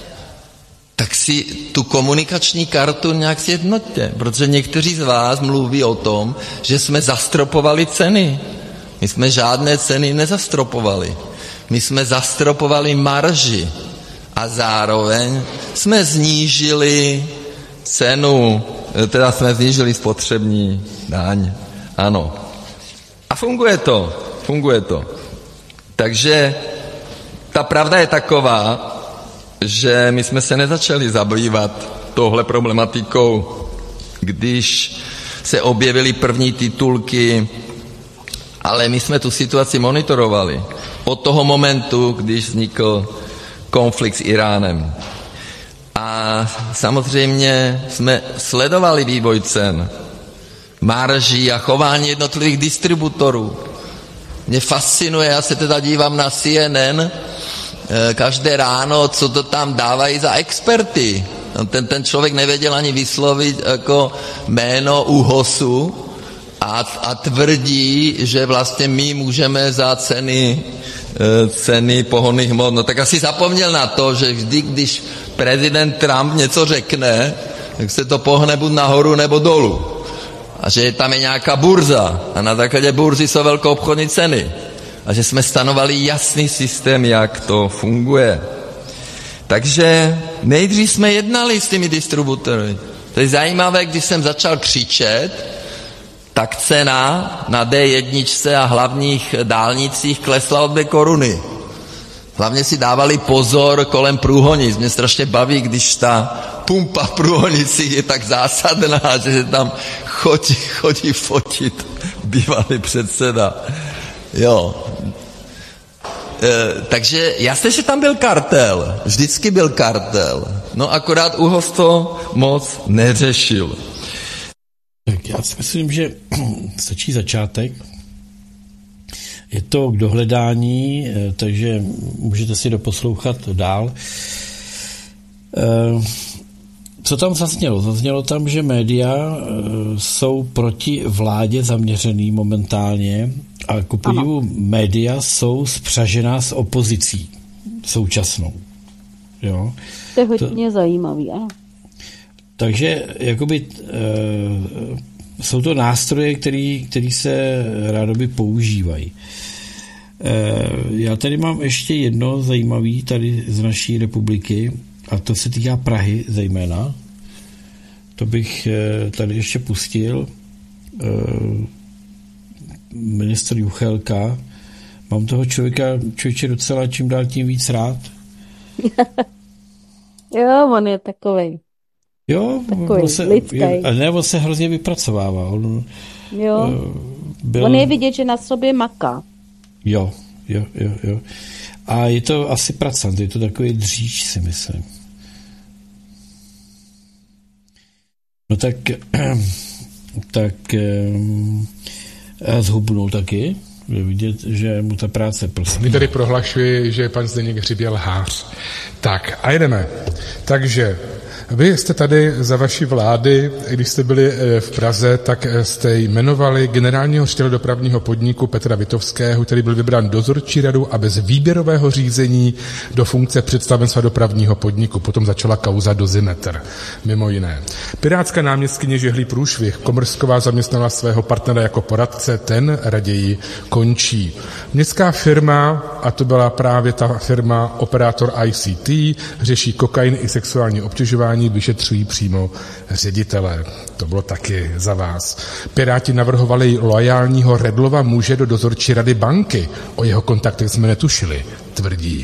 Tak si tu komunikační kartu nějak sjednoťte, protože někteří z vás mluví o tom, že jsme zastropovali ceny. My jsme žádné ceny nezastropovali. My jsme zastropovali marži a zároveň jsme znížili cenu, teda jsme znížili spotřební daň. Ano. A funguje to. Funguje to. Takže ta pravda je taková, že my jsme se nezačali zabývat touhle problematikou, když se objevily první titulky, ale my jsme tu situaci monitorovali od toho momentu, když vznikl konflikt s Iránem. A samozřejmě jsme sledovali vývoj cen, marží a chování jednotlivých distributorů. Mě fascinuje, já se teda dívám na C N N každé ráno, co to tam dávají za experty. Ten, ten člověk nevěděl ani vyslovit jako jméno ÚHOSu a, a tvrdí, že vlastně my můžeme za ceny, ceny pohonných hmot. No tak asi zapomněl na to, že vždy, když prezident Trump něco řekne, tak se to pohne buď nahoru nebo dolů. A že tam je nějaká burza a na základě burzy jsou velkoobchodní ceny. A že jsme stanovali jasný systém, jak to funguje. Takže nejdřív jsme jednali s těmi distributory. To je zajímavé, když jsem začal křičet, tak cena na dé jedna a hlavních dálnicích klesla o dvě koruny. Hlavně si dávali pozor kolem průhonic. Mě strašně baví, když ta pumpa v průhonicích je tak zásadná, že se tam chodí, chodí fotit bývalý předseda. Jo. E, takže jasně, že tam byl kartel. Vždycky byl kartel. No akorát ÚHOS to moc neřešil. Tak já si myslím, že stačí začátek. Je to k dohledání, takže můžete si doposlouchat dál. Co tam zaznělo? Zaznělo tam, že média jsou proti vládě zaměřený momentálně a ku podivu média jsou spřažená s opozicí současnou. Jo? To je hodně to, zajímavý, ano. Takže jakoby e, jsou to nástroje, který, který se rádoby používají. E, já tady mám ještě jedno zajímavé tady z naší republiky a to se týká Prahy zejména. To bych e, tady ještě pustil. E, ministr Juchelka. Mám toho člověka, člověče docela čím dál tím víc rád. Jo, on je takovej. Jo, takový, on se, je, ne, on se hrozně vypracovává. On, jo. Byl, on je vidět, že na sobě maká. Jo, jo, jo, jo. A je to asi pracant, je to takový dříč, si myslím. No tak, tak zhubnul taky. Je vidět, že mu ta práce prostě. My tady prohlašuji, že je pan Zdeněk Hřibě lhář. Tak a jedeme. Takže vy jste tady za vaší vlády, když jste byli v Praze, tak jste jmenovali generálního ředitele dopravního podniku Petra Vitovského, který byl vybrán dozorčí radu a bez výběrového řízení do funkce představenstva dopravního podniku. Potom začala kauza Dozimetr, mimo jiné. Pirátská náměstkyně Žehlí Průšvih Komrsková zaměstnala svého partnera jako poradce, ten raději končí. Městská firma, a to byla právě ta firma Operátor I C T, řeší kokain i sexuální obtěžování, vyšetřují přímo ředitele. To bylo taky za vás. Piráti navrhovali loajálního Redlova muže do dozorčí rady banky. O jeho kontaktech jsme netušili, tvrdí.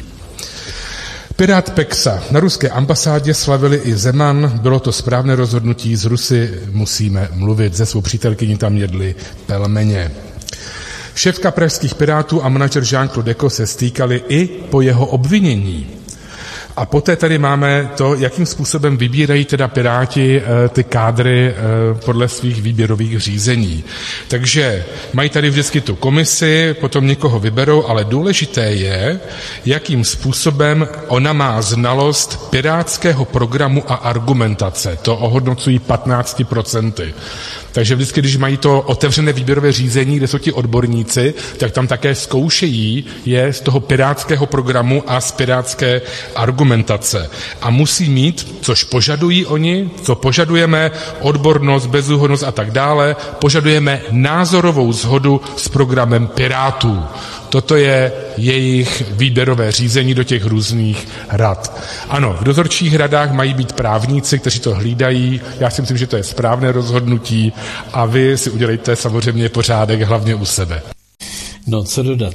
Pirát Peksa. Na ruské ambasádě slavili i Zeman. Bylo to správné rozhodnutí, z Rusy musíme mluvit. Ze svou přítelkyní tam jedli pelmeně. Šéfka pražských Pirátů a manažer Jean-Claude Decaux se stýkali i po jeho obvinění. A poté tady máme to, jakým způsobem vybírají teda Piráti e, ty kádry e, podle svých výběrových řízení. Takže mají tady vždycky tu komisi, potom někoho vyberou, ale důležité je, jakým způsobem ona má znalost pirátského programu a argumentace. To ohodnocují patnáct procent. Takže vždycky, když mají to otevřené výběrové řízení, kde jsou ti odborníci, tak tam také zkoušejí je z toho pirátského programu a z pirátské argumentace. A musí mít, což požadují oni, co požadujeme, odbornost, bezúhonnost a tak dále, požadujeme názorovou shodu s programem Pirátů. Toto je jejich výběrové řízení do těch různých rad. Ano, v dozorčích radách mají být právníci, kteří to hlídají. Já si myslím, že to je správné rozhodnutí a vy si udělejte samozřejmě pořádek hlavně u sebe. No, co dodat?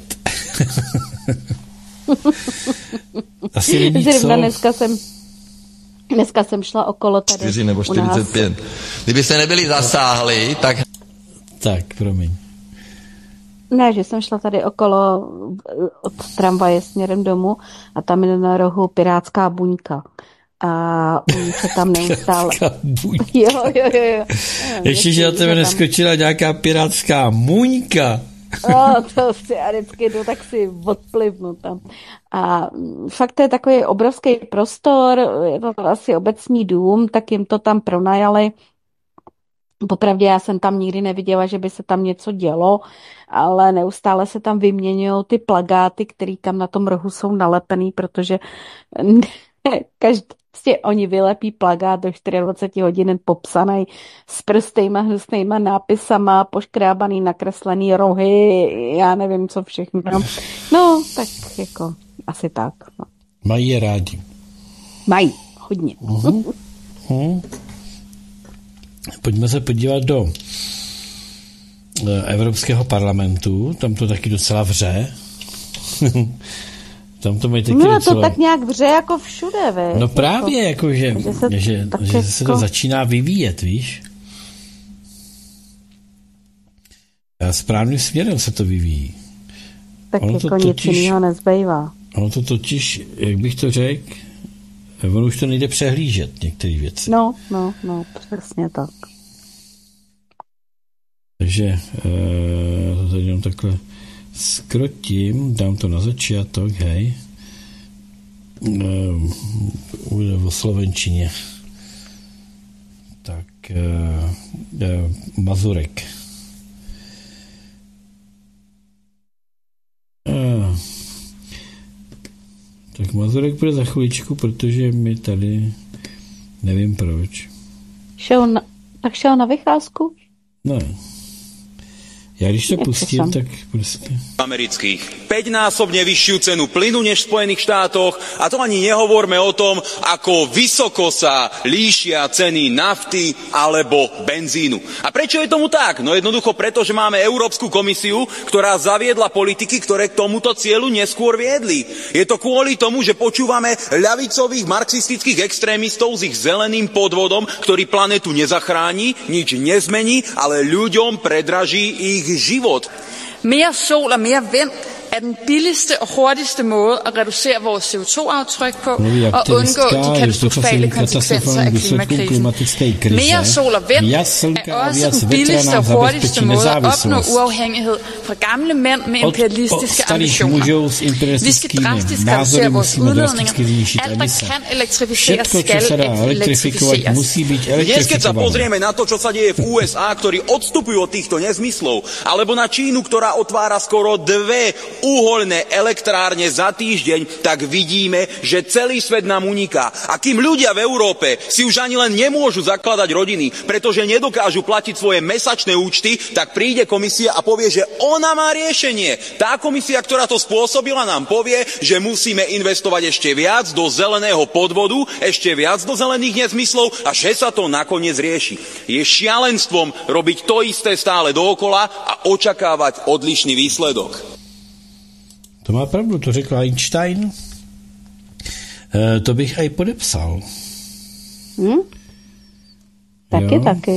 Asi není co. Dneska jsem, dneska jsem šla okolo tady. čtyři nebo čtyřicet pět. Kdyby se nebyli zasáhli, tak... Tak, promiň. Ne, že jsem šla tady okolo od tramvaje směrem domů a tam je na rohu pirátská buňka. A on se tam neustále... buňka. Jo, jo, jo. jo. Ještě, že na tebe neskočila nějaká pirátská muňka. No, to si já vždycky jdu, tak si odplivnu tam. A fakt to je takový obrovský prostor, je to asi obecní dům, tak jim to tam pronajali. Popravdě já jsem tam nikdy neviděla, že by se tam něco dělo, ale neustále se tam vyměňují ty plakáty, které tam na tom rohu jsou nalepený, protože každý, prostě oni vylepí plakát do dvacet čtyři hodin popsaný s prstejma, hnusnýma nápisama, poškrábaný, nakreslený rohy, já nevím, co všechno. No, tak jako asi tak. No. Mají je rádi. Mají, hodně. Uh-huh. Uh-huh. Pojďme se podívat do Evropského parlamentu, tam to taky docela vře. Tam to mají taky no docela... to tak nějak vře jako všude, víš. No právě, jako, že, že, se, že, že jako... se to začíná vyvíjet, víš. A správným směrem se to vyvíjí. Tak ono jako to nic totiž, jiného nezbývá. Ono to totiž, jak bych to řekl, ono už to nejde přehlížet, některé věci. No, no, no, přesně tak. Takže e, to tady jenom takhle skrotím, dám to na začátek, hej. Bude v slovenčině. Tak e, e, Mazurek. E, tak Mazurek bude za chviličku, protože mi tady nevím proč. Šel na, tak šel na vycházku? Ne. Ja když to pustím, tak prostě... Amerických. päťnásobne vyššiu cenu plynu než v Spojených štátoch a to ani nehovorme o tom, ako vysoko sa líšia ceny nafty alebo benzínu. A prečo je tomu tak? No jednoducho preto, že máme Európsku komisiu, ktorá zaviedla politiky, ktoré k tomuto cieľu neskôr viedli. Je to kvôli tomu, že počúvame ľavicových marxistických extrémistov s ich zeleným podvodom, ktorý planetu nezachráni, nič nezmení, ale ľuďom predraží ich život. Mere sol og mere vind er den billigste og hurtigste måde at reducere vores C O to aftryk på og undgå de katastrofale konsekvenser af klimakrisen. Mere sol og vind er også den billigste og hurtigste måde at opnå uafhængighed fra gamle mænd med imperialistiske ambitioner. Vi skal drastisk reducere vores udledninger. Alt, der kan elektrificeres, skal elektrificeres. Dnes, keď sa pozrieme na to, čo sa deje v U S A, ktorí odstupujú od týchto nezmyslov, alebo na Čínu, ktorá otvára skoro dve uhoľné elektrárne za týždeň, tak vidíme, že celý svet nám uniká. A kým ľudia v Európe si už ani len nemôžu zakladať rodiny, pretože nedokážu platiť svoje mesačné účty, tak príde komisia a povie, že ona má riešenie. Tá komisia, ktorá to spôsobila, nám povie, že musíme investovať ešte viac do zeleného podvodu, ešte viac do zelených nezmyslov a že sa to nakoniec rieši. Je šialenstvom robiť to isté stále dookola a očakávať odlišný výsledok. To má pravdu, to řekl Einstein. E, to bych aj podepsal. Hm? Taky, jo. taky.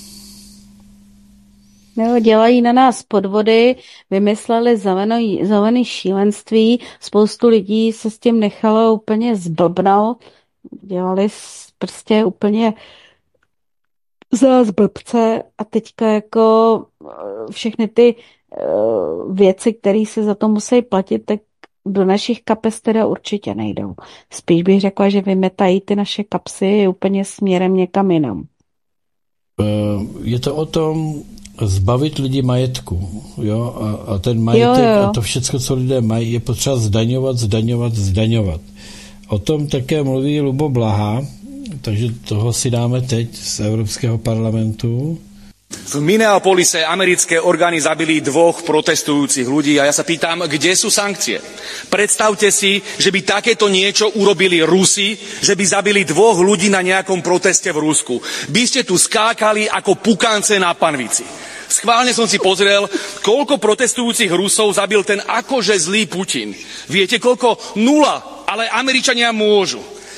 Jo, dělají na nás podvody, vymysleli zelený, zelený šílenství, spoustu lidí se s tím nechalo úplně zblbnout. Dělali prostě úplně za zblbce a teďka jako všechny ty věci, které se za to musí platit, tak do našich kapes teda určitě nejdou. Spíš bych řekla, že vymetají ty naše kapsy úplně směrem někam jinam. Je to o tom zbavit lidi majetku, jo, a, a ten majetek jo, jo. a to všecko, co lidé mají, je potřeba zdaňovat, zdaňovat, zdaňovat. O tom také mluví Lubo Blaha, takže toho si dáme teď z Evropského parlamentu. V Minneapolise americké orgány zabili dvoch protestujúcich ľudí a ja sa pýtam, kde sú sankcie? Predstavte si, že by takéto niečo urobili Rusi, že by zabili dvoch ľudí na nejakom proteste v Rusku. By ste tu skákali ako pukance na panvici. Schválne som si pozrel, koľko protestujúcich Rusov zabil ten akože zlý Putin. Viete koľko? Nula, ale Američania môžu.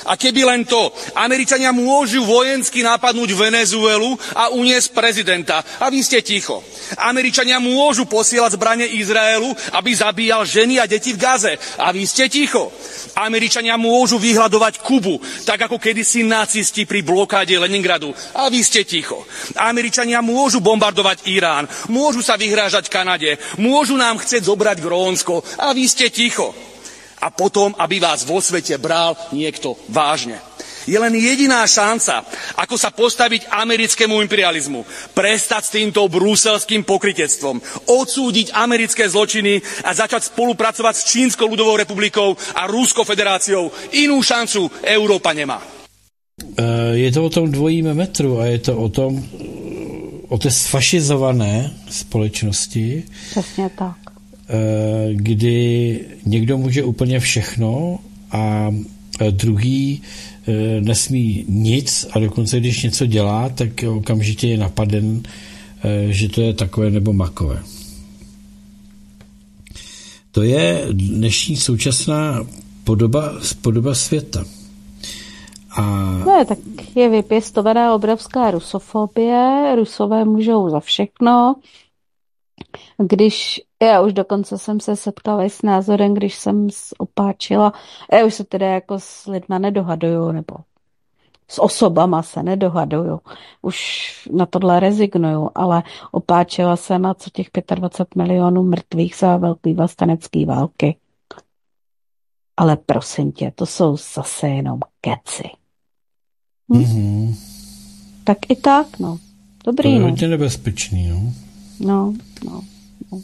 A keby len to, Američania môžu vojensky napadnúť Venezuelu a uniesť prezidenta. A vy ste ticho. Američania môžu posielať zbrane Izraelu, aby zabíjal ženy a deti v Gaze. A vy ste ticho. Američania môžu vyhľadovať Kubu, tak ako kedysi nacisti pri blokáde Leningradu. A vy ste ticho. Američania môžu bombardovať Irán, môžu sa vyhrážať Kanade, môžu nám chcieť zobrať Grónsko. A vy ste ticho. A potom, aby vás vo svete bral niekto vážne. Je len jediná šanca, ako sa postaviť americkému imperializmu, prestať s týmto bruselským pokrytectvom, odsúdiť americké zločiny a začať spolupracovať s Čínskou ľudovou republikou a Ruskou federáciou. Inú šancu Európa nemá. Je to o tom dvojím metru a je to o tom, o té sfašizované společnosti. Přesně tak. Kdy někdo může úplně všechno a druhý nesmí nic a dokonce když něco dělá, tak okamžitě je napaden, že to je takové nebo makové. To je dnešní současná podoba, podoba světa. A... No, tak je vypěstovaná obrovská rusofobie, Rusové můžou za všechno. Když, já už dokonce jsem se setkala s názorem, když jsem opáčila, já už se teda jako s lidma nedohaduju, nebo s osobama se nedohaduju, už na tohle rezignuju, ale opáčila jsem, a co těch dvacet pět milionů mrtvých za velký vlastenecký války. Ale prosím tě, to jsou zase jenom keci. Hm? Mm-hmm. Tak i tak, no. Dobrý, to je no. hodně nebezpečný, no. No, no, no.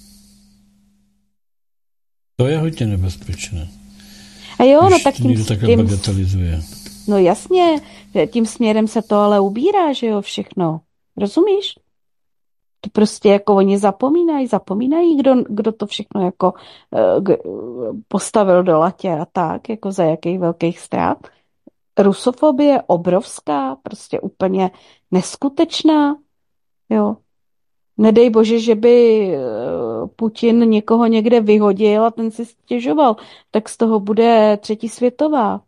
To je hodně nebezpečné. A jo, když no tak tím, tím bagatelizuje. No jasně, tím směrem se to ale ubírá, že jo, všechno. Rozumíš? To prostě jako oni zapomínají, zapomínají, kdo, kdo to všechno jako uh, postavil do latě a tak, jako za jakých velkých ztrát. Rusofobie obrovská, prostě úplně neskutečná, jo. Nedej bože, že by Putin někoho někde vyhodil a ten si stěžoval, tak z toho bude třetí světová.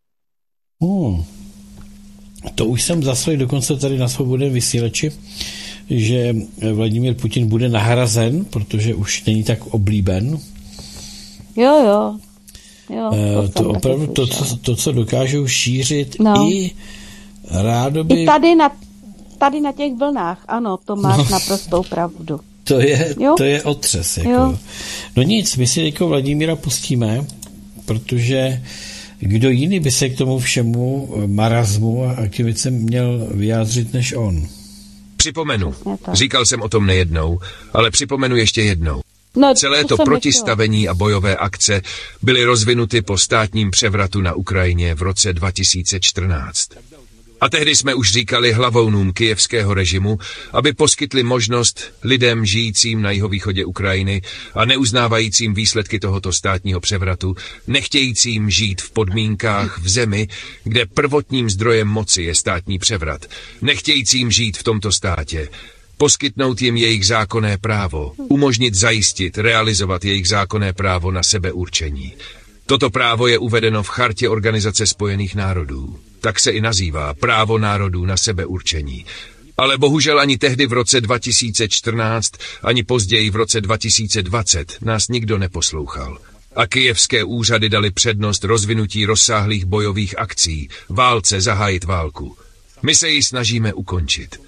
Hmm. To už jsem zaslal dokonce tady na Svobodném vysílači, že Vladimír Putin bude nahrazen, protože už není tak oblíben. Jo, jo. jo to, to opravdu to co, to, co dokážou šířit no. i rádoby... I tady na, tady na těch vlnách, ano, to máš no. naprostou pravdu. To je, to je otřes. Jako. No nic, my si jako Vladimíra pustíme, protože kdo jiný by se k tomu všemu marazmu a aktivitě měl vyjádřit než on. Připomenu. Říkal jsem o tom nejednou, ale připomenu ještě jednou. No, Celé to protistavení nechtěl. A bojové akce byly rozvinuty po státním převratu na Ukrajině v roce dva tisíce čtrnáct. A tehdy jsme už říkali hlavounům kyjevského režimu, aby poskytli možnost lidem žijícím na jihovýchodě Ukrajiny a neuznávajícím výsledky tohoto státního převratu, nechtějícím žít v podmínkách v zemi, kde prvotním zdrojem moci je státní převrat, nechtějícím žít v tomto státě, poskytnout jim jejich zákonné právo, umožnit zajistit, realizovat jejich zákonné právo na sebeurčení. Toto právo je uvedeno v Chartě Organizace spojených národů. Tak se i nazývá právo národů na sebeurčení. Ale bohužel ani tehdy v roce dva tisíce čtrnáct, ani později v roce dva tisíce dvacet nás nikdo neposlouchal. A kyjevské úřady dali přednost rozvinutí rozsáhlých bojových akcí, válce zahájit válku. My se ji snažíme ukončit.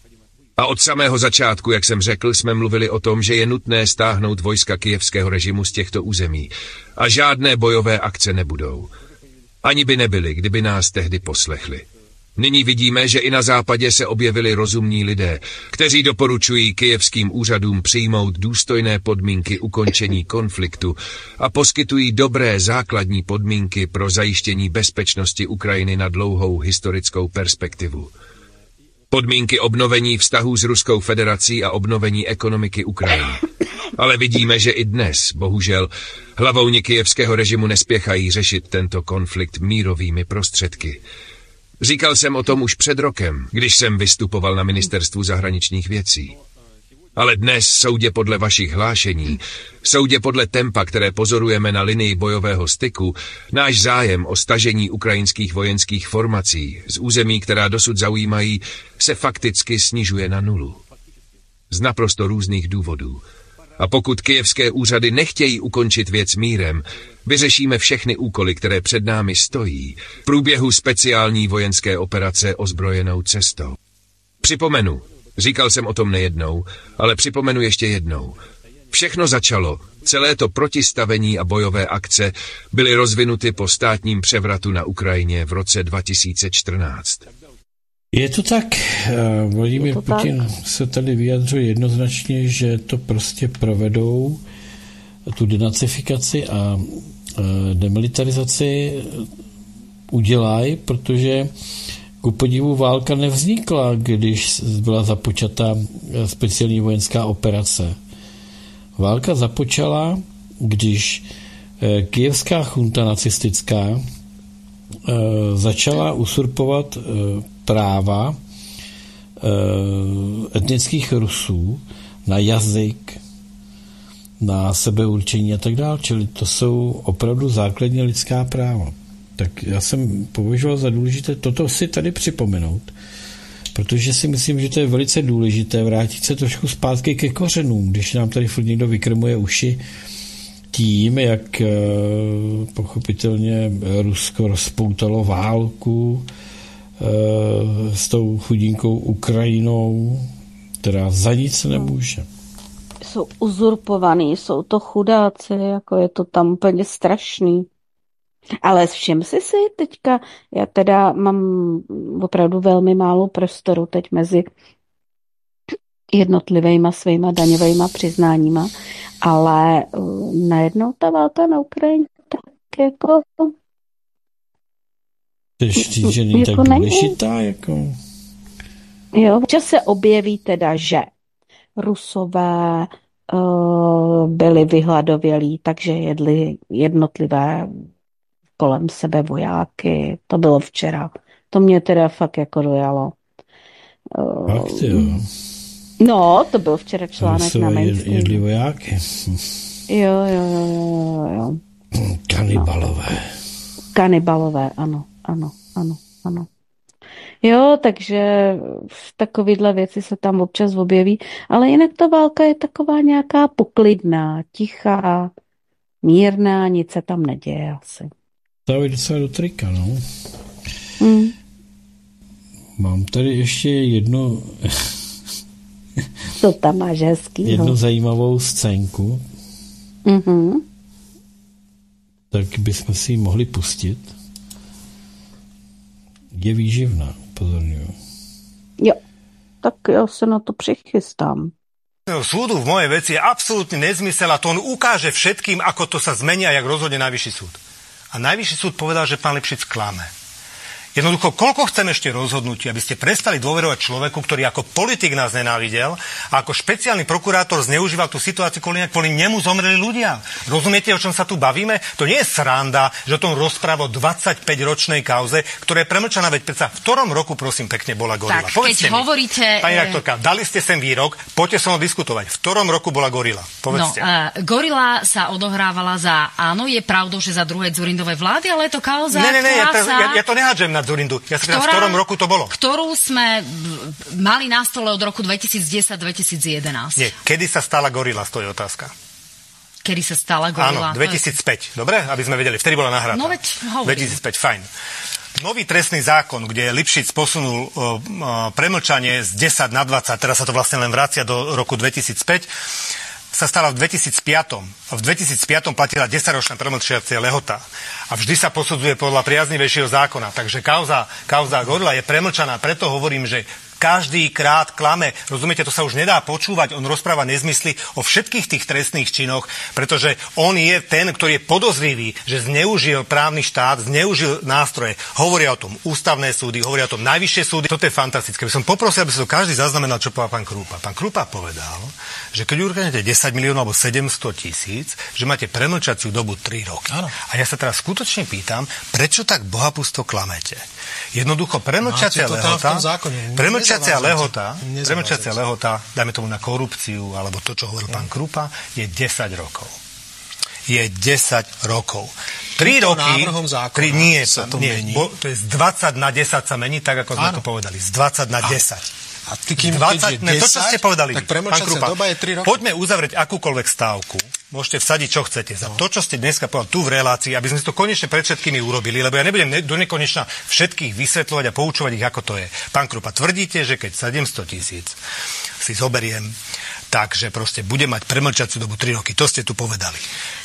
A od samého začátku, jak jsem řekl, jsme mluvili o tom, že je nutné stáhnout vojska kyjevského režimu z těchto území. A žádné bojové akce nebudou. Ani by nebyli, kdyby nás tehdy poslechli. Nyní vidíme, že i na západě se objevili rozumní lidé, kteří doporučují kyjevským úřadům přijmout důstojné podmínky ukončení konfliktu a poskytují dobré základní podmínky pro zajištění bezpečnosti Ukrajiny na dlouhou historickou perspektivu. Podmínky obnovení vztahů s Ruskou federací a obnovení ekonomiky Ukrajiny. Ale vidíme, že i dnes, bohužel, hlavouni kyjevského režimu nespěchají řešit tento konflikt mírovými prostředky. Říkal jsem o tom už před rokem, když jsem vystupoval na ministerstvu zahraničních věcí. Ale dnes, soudě podle vašich hlášení, soudě podle tempa, které pozorujeme na linii bojového styku, náš zájem o stažení ukrajinských vojenských formací z území, která dosud zaujímají, se fakticky snižuje na nulu. Z naprosto různých důvodů. A pokud kyjevské úřady nechtějí ukončit věc mírem, vyřešíme všechny úkoly, které před námi stojí, v průběhu speciální vojenské operace ozbrojenou cestou. Připomenu, říkal jsem o tom nejednou, ale připomenu ještě jednou. Všechno začalo, celé to protistavení a bojové akce byly rozvinuty po státním převratu na Ukrajině v roce dva tisíce čtrnáct. Je to tak, Vladimír Putin tak. se tady vyjadřuje jednoznačně, že to prostě provedou, tu denacifikaci a demilitarizaci udělají, protože ku podivu válka nevznikla, když byla započata speciální vojenská operace. Válka započala, když kyjevská chunta nacistická začala usurpovat práva etnických Rusů na jazyk, na sebeurčení a tak dále. Čili to jsou opravdu základní lidská práva. Tak já jsem považoval za důležité toto si tady připomenout, protože si myslím, že to je velice důležité vrátit se trošku zpátky ke kořenům, když nám tady furt někdo vykrmuje uši tím, jak pochopitelně Rusko rozpoutalo válku s tou chudinkou Ukrajinou, která za nic nemůže. Jsou uzurpovaný, jsou to chudáci, jako je to tam úplně strašný. Ale všem si si teďka, já teda mám opravdu velmi málo prostoru teď mezi jednotlivýma svýma daňovýma přiznáníma, ale najednou ta válka na Ukrajině tak jako... Ještě, že není jako tak důležitá, jako... Jo, čas se objeví teda, že Rusové uh, byli vyhladovělí, takže jedli jednotlivé kolem sebe vojáky. To bylo včera. To mě teda fakt jako dojalo. Uh, fakt jo. No, to byl včera článek na mainstreamu. Jedli vojáky. Jo, jo, jo, jo, jo. Kanibalové. No. Kanibalové, ano, ano, ano, ano. Jo, takže takovýhle věci se tam občas objeví, ale jinak ta válka je taková nějaká poklidná, tichá, mírná, nic se tam neděje asi. To je docela do trika, no. Hmm. Mám tady ještě jednu... Co tam máš hezký? Jednu no? zajímavou scénku. Mhm. Tak bychom si ji mohli pustit. Je výživná, pozorňuji. Jo, tak ja sa na to prichystám. Súdu v mojej veci je absolútny nezmysel a to on ukáže všetkým, ako to sa zmení a jak rozhodne Najvyšší súd. A Najvyšší súd povedal, že pán Lipšic klame. Jednoducho, koľko chcem ešte rozhodnutí, aby ste prestali dôverovať človeku, ktorý ako politik nás nenávidel a ako špeciálny prokurátor zneužíval tú situáciu, kvôli, kvôli nemu zomreli ľudia. Rozumiete, o čom sa tu bavíme? To nie je sranda, že o tom rozpráva o dvadsaťpäťročnej kauze, ktorá je premlčaná, veď predsa v ktorom roku, prosím, pekne bola Gorila? Tak, keď mi, hovoríte... Pani rektorka, dali ste sem výrok, poďte so mnou diskutovať. V ktorom roku bola Gorila? Povedzte. No, uh, Gorila sa odohrávala za, áno, je pravdou, že za druhej Dzurindovej vlády, ale je to kauza, ne, ne, ne, ktorá ja, sa... Ja, ja to nehádžem na Dzurindu. Ja sa v ktorom roku to bolo? Ktorú sme mali na stole od roku dvetisícdesať dvetisícjedenásť. Nie, kedy sa stala Gorila, to je otázka. Kedy sa stala Gorila? Áno, dvetisícpäť, dobre? Aby sme vedeli, vtedy bola nahrátá. No veď hovorím. dvetisícpäť, fajn. Nový trestný zákon, kde Lipšic posunul uh, uh, premlčanie z desať na dvadsať, teraz sa to vlastne len vracia do roku dvetisícpäť, sa stala v dvetisícpäť. V dvetisícpäť platila desaťročná premlčiacia lehota. A vždy sa posudzuje podľa priaznivejšieho zákona. Takže kauza, kauza Gorila je premlčaná. Preto hovorím, že každý krát klame. Rozumiete, to sa už nedá počúvať. On rozpráva nezmysly o všetkých tých trestných činoch, pretože on je ten, ktorý je podozrivý, že zneužil právny štát, zneužil nástroje. Hovoria o tom ústavné súdy, hovoria o tom najvyššie súdy. Toto je fantastické. By som poprosil, aby sa to každý zaznamenal, čo povedal pán Krúpa. Pán Krúpa povedal, že keď určite desať miliónov alebo sedemsto tisíc, že máte premlčaciu dobu tri roky. Áno. A ja sa teraz skutočne pýtam, prečo tak bohapusto klamete? Jednoducho premlčacia lehota, premlčacia Premlčacia lehota, premlčacia lehota, dajme tomu na korupciu, alebo to, čo hovoril pán Krupa, je desať rokov. Je desať rokov. tri roky, tri, nie, sa to nie, mení. Bo, to je z dvadsať na desať sa mení, tak ako sme Áno. to povedali. Z dvadsať na desať. A ty, kým dvadsať, ne, to, čo ste povedali, tak premlčacia doba je tri roky. Poďme uzavrieť akúkoľvek stávku. Môžete vsadiť, čo chcete. Za no. to, čo ste dneska povedali tu v relácii, aby sme si to konečne pred všetkými urobili, lebo ja nebudem ne, do nekonečna všetkých vysvetľovať a poučovať ich, ako to je. Pán Krupa, tvrdíte, že keď sedemsto tisíc si zoberiem, takže proste budem mať premlčaciu dobu tri roky. To ste tu povedali.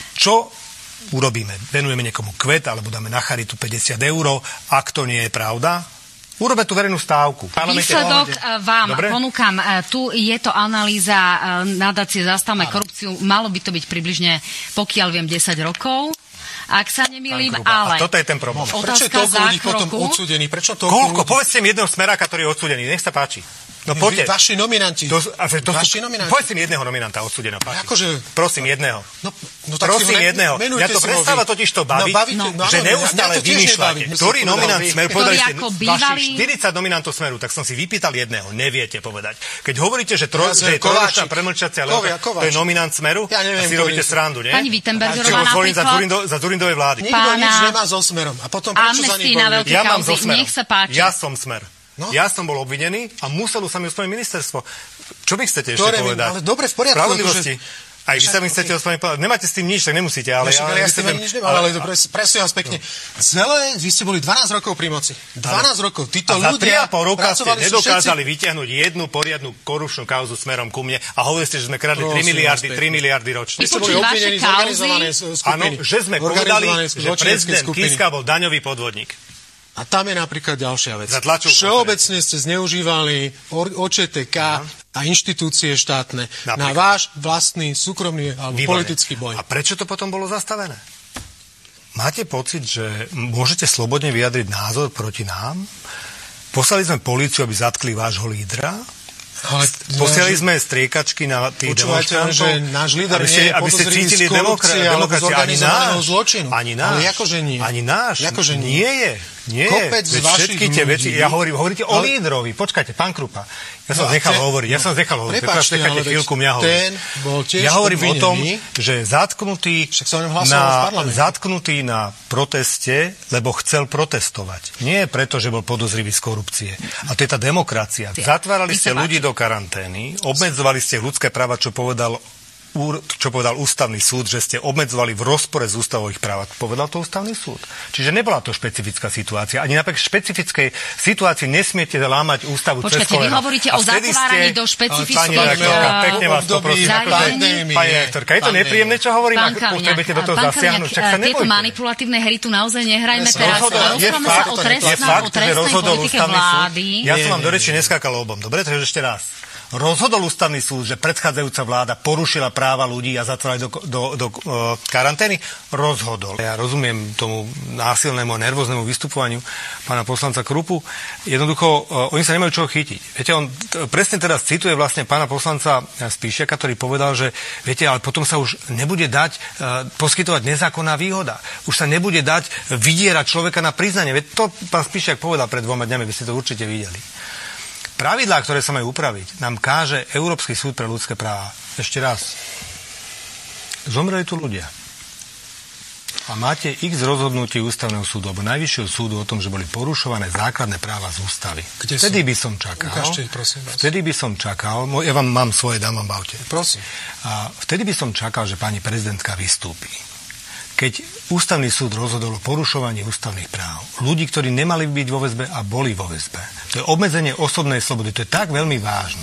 Čo urobíme? Venujeme niekomu kvet, alebo dáme na charitu päťdesiat eur. Ak to nie je pravda, urobme tú verejnú stávku. Výsledok vám Dobre? ponúkam. Tu je to analýza nadácie Zastavme korupciu. Malo by to byť približne, pokiaľ viem, desať rokov. Ak sa nemýlim, ale... A toto je ten problém. Prečo je toľko ľudí potom odsúdený? Prečo toľko Koľko? Ľudí... Povedzte mi jedného smeráka, ktorý je odsúdený. Nech sa páči. No poďte. Vaši nominanti. To, to vaši sú, nominanti. Povedz mi jedného nominanta odsúdeného. Akože... Prosím, jedného. No, no tak Prosím, ne, jedného. Ja to prestáva totiž to baviť, no, bavíte, no, že neustále vymýšľate. Ktorý nominant Smeru, povedali ste, vašich štyridsať nominantov Smeru, tak som si vypýtal jedného. Neviete povedať. Keď hovoríte, že, tro, že je trojročná premlčacia lehota, to je nominant Smeru, ja neviem, a si robíte srandu, nie? Pani Wittenbergerová napríklad. Za Dzurindovej vlády. Nikto nič nemá so Smerom. A potom prečo za ním bojujete? Ja mám so Smerom. Nech sa páči. Ja som Smer. No? Ja som bol obvinený a muselo sa mi ospravedlniť ministerstvo. Čo by chcete ešte Ktoré povedať? Ale dobre, v poriadku. Spravodlivosti. Aj vy sa mi chcete ospravedlniť povedať. Nemáte s tým nič, tak nemusíte. Ale ja, ale ja s tým nič nemám, ale, ale presne vás pekne. Celé, vy ste boli dvanásť rokov pri moci. dvanásť rokov. Títo a za ľudia tri a pol roka ste nedokázali všetci... vyťahnuť jednu poriadnu korupčnú kauzu smerom ku mne a hovorili ste, že sme kradli tri miliardy, tri miliardy ročne. Vy ste boli obvinení z organizovanej skupiny. Áno, že sme povedali, že prezident Kiska bol daňový podvodník. A tam je napríklad ďalšia vec. Všeobecne ste zneužívali O Č T K a inštitúcie štátne napríklad na váš vlastný súkromný alebo Výborné. politický boj. A prečo to potom bolo zastavené? Máte pocit, že môžete slobodne vyjadriť názor proti nám? Poslali sme políciu, aby zatkli vášho lídra? Ale posielali sme striekačky na tých demonstrantov, že náš líder nie je podozrivý z korupcie alebo z organizovaného zločinu. Ani náš. Ale akože nie. Ani náš. Akože nie. nie je. Nie Kopec je. Všetky tie veci, ja hovorím, hovoríte ale... o lídrovi. Počkajte, pán Krupa. Ja som no, nechal te... hovoriť. Ja som nechal hovoriť. Prepáčte, ale chvíľku mňa ten bol tiež ja hovorím obvinený. o tom, že zatknutý na, zatknutý na proteste, lebo chcel protestovať. Nie preto, že bol podozrivý z korupcie. A to je tá demokracia. Zatvárali ste ľudí do karantény, obmedzovali ste ľudské práva, čo povedal čo povedal ústavný súd, že ste obmedzovali v rozpore s ústavou ich práva. Povedal to ústavný súd. Čiže nebola to špecifická situácia. Ani napriek špecifickej situácii nesmiete lámať ústavu cez koleno. Počkajte, vy hovoríte o zatváraní do špecifických pekne vás poprosím. Pani rektorka, je to nepríjemné, čo hovorím? Pán Kaliňák, tieto manipulatívne hry tu naozaj nehrajme teraz. Rozprávame sa o trestnej politike vlády. Ja som vám do reči neskákal obom. Dobre, takže ešte raz. Rozhodol ústavný súd, že predchádzajúca vláda porušila práva ľudí a zatvárali do, do, do uh, karantény? Rozhodol. Ja rozumiem tomu násilnému a nervóznemu vystupovaniu pána poslanca Krupu. Jednoducho, uh, oni sa nemajú čo chytiť. Viete, on t- presne teraz cituje vlastne pána poslanca Spíšiaka, ktorý povedal, že viete, ale potom sa už nebude dať uh, poskytovať nezákonná výhoda. Už sa nebude dať vydierať človeka na priznanie. Veď to pán Spíšiak povedal pred dvoma dňami, by ste to určite videli. Pravidlá, ktoré sa majú upraviť, nám káže Európsky súd pre ľudské práva. Ešte raz. Zomreli tu ľudia. A máte x rozhodnutí ústavného súdu, alebo najvyššieho súdu o tom, že boli porušované základné práva z ústavy. Kde vtedy sú? by som čakal. Ukážte, prosím vás. Vtedy by som čakal, ja vám mám svoje, dám vám bavte. Prosím. A vtedy by som čakal, že pani prezidentka vystúpi. Keď ústavný súd rozhodol o porušovaní ústavných práv ľudí, ktorí nemali byť vo väzbe a boli vo väzbe. To je obmedzenie osobnej slobody. To je tak veľmi vážne.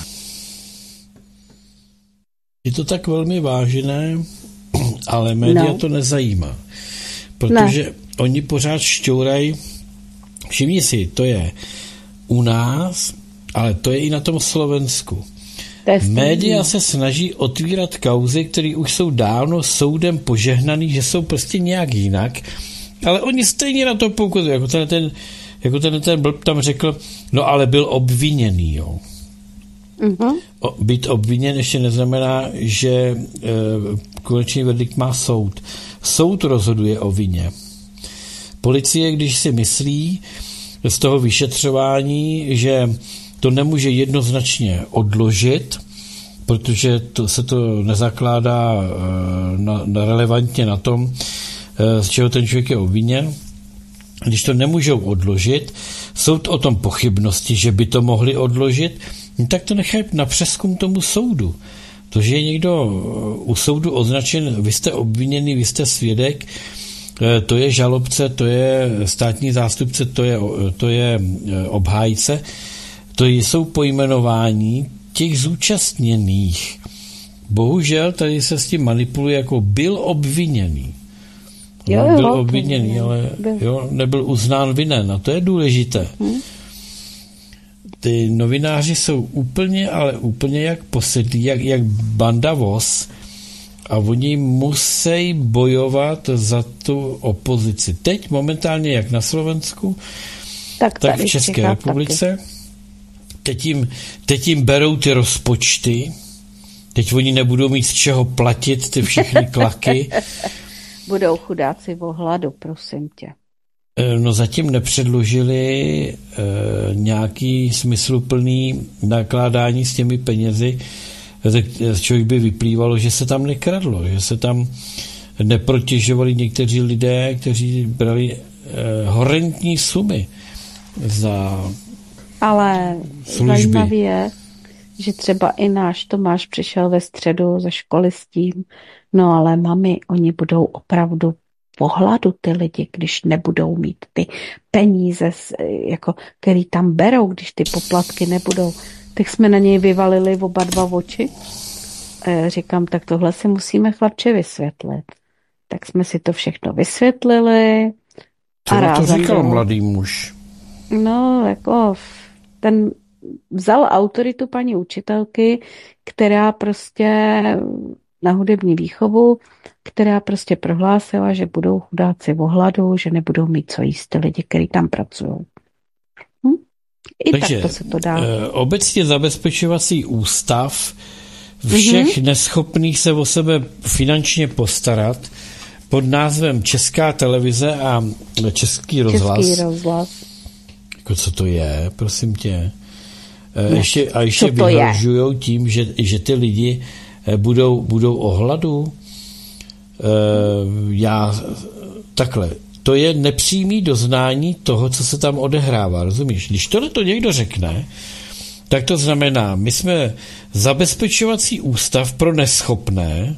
Je to tak velmi vážné, ale média no. to nezajímá. Protože ne. oni pořád šťourají. Všimni si, to je u nás, ale to je i na tom Slovensku. Média se snaží otvírat kauzy, které už jsou dávno soudem požehnaný, že jsou prostě nějak jinak, ale oni stejně na to poukazují. Jako ten, ten, jako ten, ten blb tam řekl, no ale byl obviněný, jo. Uh-huh. O, být obviněn ještě neznamená, že e, konečný verdikt má soud. Soud rozhoduje o vině. Policie, když si myslí z toho vyšetřování, že to nemůže jednoznačně odložit, protože to, se to nezakládá na, na relevantně na tom, z čeho ten člověk je obviněn. Když to nemůžou odložit, jsou o tom pochybnosti, že by to mohli odložit, tak to nechají na přezkum tomu soudu. To, že je někdo u soudu označen, vy jste obviněný, vy jste svědek, to je žalobce, to je státní zástupce, to je, to je obhájce, to jsou pojmenování těch zúčastněných. Bohužel tady se s tím manipuluje jako byl obviněný. Jo, byl jo, obviněný, ale jo, nebyl uznán vinen a to je důležité. Hmm. Ty novináři jsou úplně, ale úplně jak posedlí, jak, jak banda voz a oni musí bojovat za tu opozici. Teď momentálně jak na Slovensku, tak, tak v České Čechách republice. Teď jim, teď jim berou ty rozpočty, teď oni nebudou mít z čeho platit ty všechny klaky. Budou chudáci o hladu, prosím tě. No zatím nepředložili e, nějaký smysluplný nakládání s těmi penězi, z čehož by vyplývalo, že se tam nekradlo, že se tam neprotěžovali někteří lidé, kteří brali e, horentní sumy za Ale služby. Zajímavé je, že třeba i náš Tomáš přišel ve středu ze školy s tím, no ale mami, oni budou opravdu po hladu ty lidi, když nebudou mít ty peníze, jako, který tam berou, když ty poplatky nebudou. Tak jsme na něj vyvalili oba dva oči. E, říkám, tak tohle si musíme chlapče vysvětlit. Tak jsme si to všechno vysvětlili. Co a to říkal byl mladý muž? No, jako ten vzal autoritu paní učitelky, která prostě na hudební výchovu, která prostě prohlásila, že budou chudáci o hladu, že nebudou mít co jíst ty lidi, kteří tam pracují. Hm? I Takže, tak to se to dá. E, obecně zabezpečovací ústav všech mm-hmm. neschopných se o sebe finančně postarat pod názvem Česká televize a Český rozhlas. Český rozhlas. Jako co to je, prosím tě. E, ještě, a ještě vyhrožujou tím, že, že ty lidi budou, budou o hladu. E, já takhle, to je nepřímý doznání toho, co se tam odehrává, rozumíš? Když tohle to někdo řekne, tak to znamená, my jsme zabezpečovací ústav pro neschopné,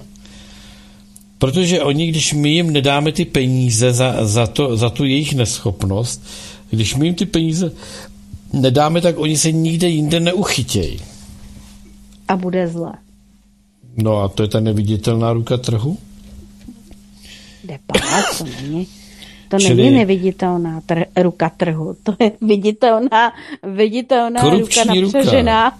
protože oni, když my jim nedáme ty peníze za, za, to, za tu jejich neschopnost, když my jim ty peníze nedáme, tak oni se nikde jinde neuchytějí. A bude zle. No a to je ta neviditelná ruka trhu? Kde pát, to není. To Čili... není neviditelná tr- ruka trhu, to je viditelná, viditelná ruka napřežená.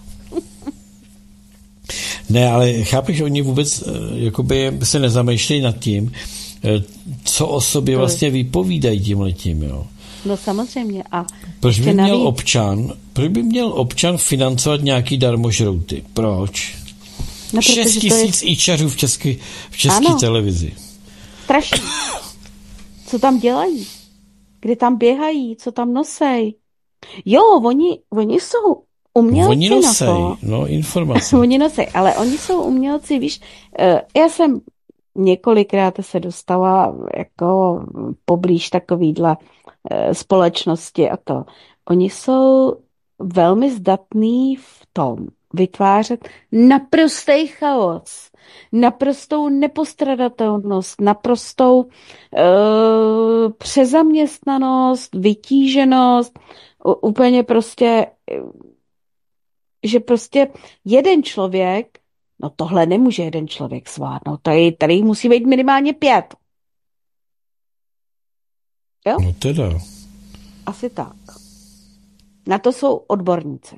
Ne, ale chápeš, oni vůbec jakoby se nezamýšlejí nad tím, co o sobě vlastně vypovídají tímhletím, jo. No samozřejmě. A proč by měl navíc... občan, proč by měl občan financovat nějaký darmožrouty? Proč? No, Šest tisíc je... ičařů v české v české televizi. Strašně. Co tam dělají? Kde tam běhají? Co tam nosej? Jo, oni, oni jsou umělci. Oni nosej, na to. no, informace. Oni nosej, ale oni jsou umělci, víš, já jsem několikrát se dostala jako poblíž takovýhle společnosti a to. Oni jsou velmi zdatní v tom vytvářet naprostý chaos, naprostou nepostradatelnost, naprostou uh, přezaměstnanost, vytíženost, uh, úplně prostě, uh, že prostě jeden člověk, no tohle nemůže jeden člověk zvládnout, tady, tady musí být minimálně pět. Jo? No teda. Asi tak. Na to jsou odborníci.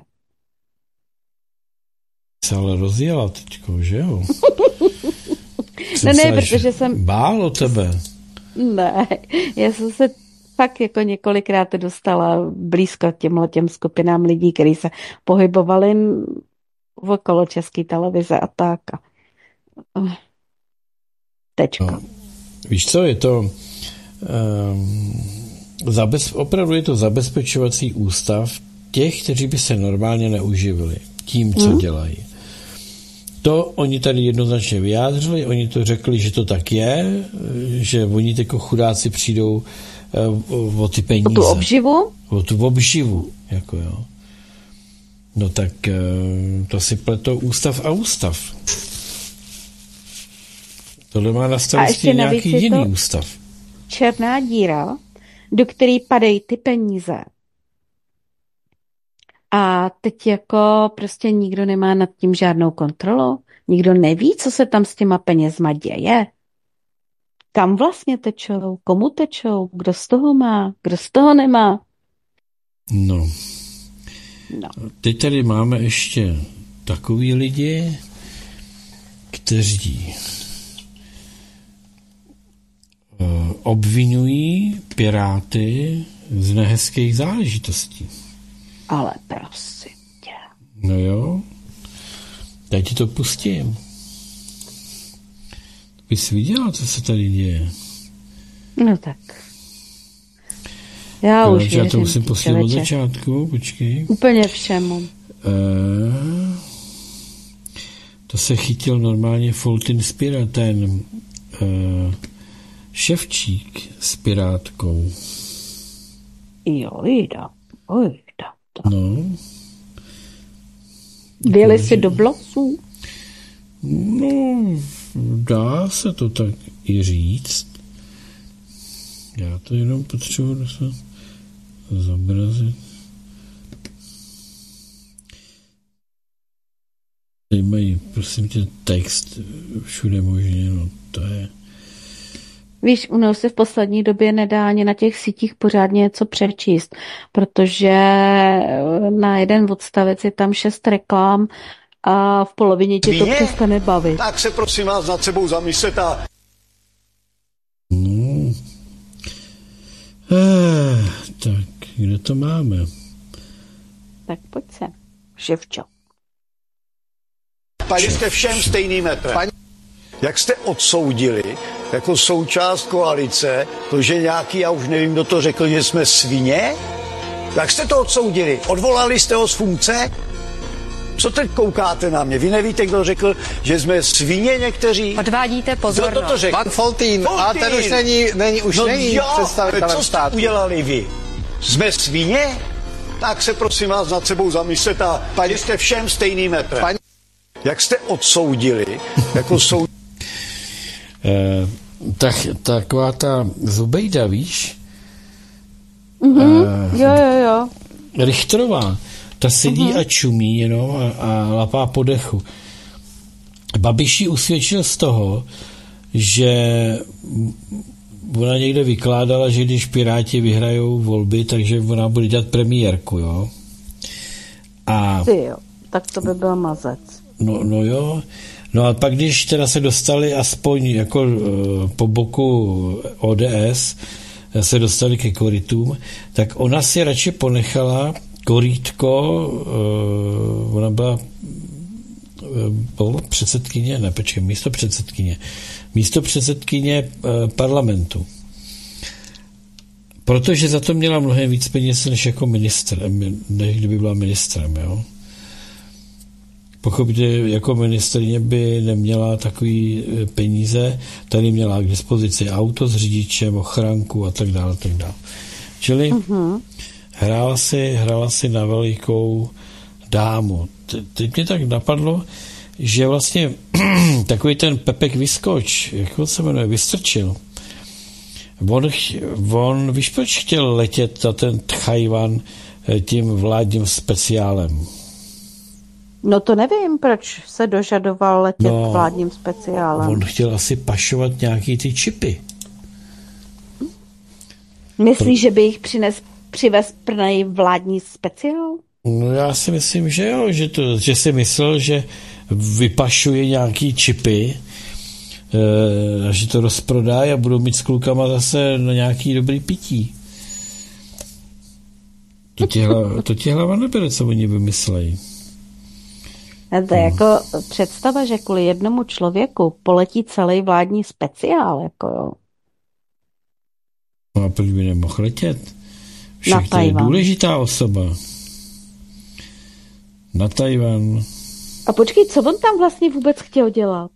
Se ale rozjela teďko, že jo? No ne, protože jsem... Bál o tebe. Ne, já jsem se fakt jako několikrát dostala blízko těmhle těm skupinám lidí, kteří se pohybovali okolo České televize a tak. Tečka. No, víš co, je to... Um, zabez, opravdu je to zabezpečovací ústav těch, kteří by se normálně neuživili tím, co hmm. dělají. To oni tady jednoznačně vyjádřili, oni to řekli, že to tak je, že oni jako chudáci přijdou o ty peníze. O tu obživu? O tu obživu, jako jo. No tak to si pletou ústav a ústav. Tohle má na starosti nějaký jiný ústav. Černá díra, do které padají ty peníze. A teď jako prostě nikdo nemá nad tím žádnou kontrolu. Nikdo neví, co se tam s těma penězma děje. Kam vlastně tečou, komu tečou, kdo z toho má, kdo z toho nemá. No. no. Teď tady máme ještě takový lidi, kteří uh, obvinují Piráty z nehezkých záležitostí. Ale prosím tě. No jo. Já ti to pustím. Bys viděla, co se tady děje. No tak. Já no, už já to musím pustit od začátku, počkej. Úplně všemu. E, to se chytil normálně Foltin s Pirát, ten e, Ševčík s Pirátkou. Jo, jde, jde. No. Vyjeli si do vlasů? No, dá se to tak i říct. Já to jenom potřebuji zobrazit. Tady mají, prosím tě, text všude možně, no to je... Víš, u nás se v poslední době nedá ani na těch sítích pořádně něco přečíst, protože na jeden odstavec je tam šest reklám a v polovině tě to přestane bavit. Tak se prosím vás nad sebou zamyslet a... No. Eh, tak, kde to máme? Tak pojď se, Ševčo. Pani jste všem stejný metr. Pani... Jak jste odsoudili jako součást koalice to, že nějaký, já už nevím, kdo to řekl, že jsme svině? Jak jste to odsoudili? Odvolali jste ho z funkce? Co teď koukáte na mě? Vy nevíte, kdo řekl, že jsme svině někteří? Odvádíte pozornost. Kdo to řekl? Pan Foltín, a ten už není, není, už no není představitelem státu. Co udělali vy? Jsme svině? Tak se prosím vás nad sebou zamyslet a paní jste všem stejný metr. Paní... Jak jste odsoudili jako soud... Eh, tak, taková ta Zubejda, víš? Mm-hmm. Eh, jo, jo, jo. Richterová, ta sedí mm-hmm. a čumí jenom a, a lapá po dechu. Babiš ji usvědčil z toho, že ona někde vykládala, že když Piráti vyhrajou volby, takže ona bude dělat premiérku, jo? A... Ty jo, tak to by byl mazec. No, no jo. No a pak, když teda se dostali aspoň jako uh, po boku O D S, se dostali ke korytům, tak ona si radši ponechala korýtko, uh, ona byla uh, předsedkyně, ne, počkej, místo předsedkyně, místo předsedkyně uh, parlamentu. Protože za to měla mnohem víc peněz než jako ministr, než kdyby byla ministrem, jo. Pokud jako ministryně by neměla takový peníze, tady měla k dispozici auto s řidičem, ochranku a tak dále, tak dále. Čili uh-huh. hrála si, hrála si na velikou dámu. Teď mě tak napadlo, že vlastně takový ten Pepek Vyskoč, jak se jmenuje, Vystrčil, on, on víš, proč chtěl letět na ten Tchajwan tím vládním speciálem? No to nevím, proč se dožadoval letět no, vládním speciálem. On chtěl asi pašovat nějaký ty čipy. Myslíš, Pro... že by jich přines, přivez prnej vládní speciál? No já si myslím, že jo, že, to, že si myslel, že vypašuje nějaký čipy, e, že to rozprodá a budou mít s klukama zase na nějaký dobrý pití. To ti, hlava, to ti hlava nebere, co oni vymyslejí. To je jako představa, že kvůli jednomu člověku poletí celý vládní speciál, jako jo. No a proč by nemohl letět? Však to je důležitá osoba. Na Tajvan. A počkej, co on tam vlastně vůbec chtěl dělat?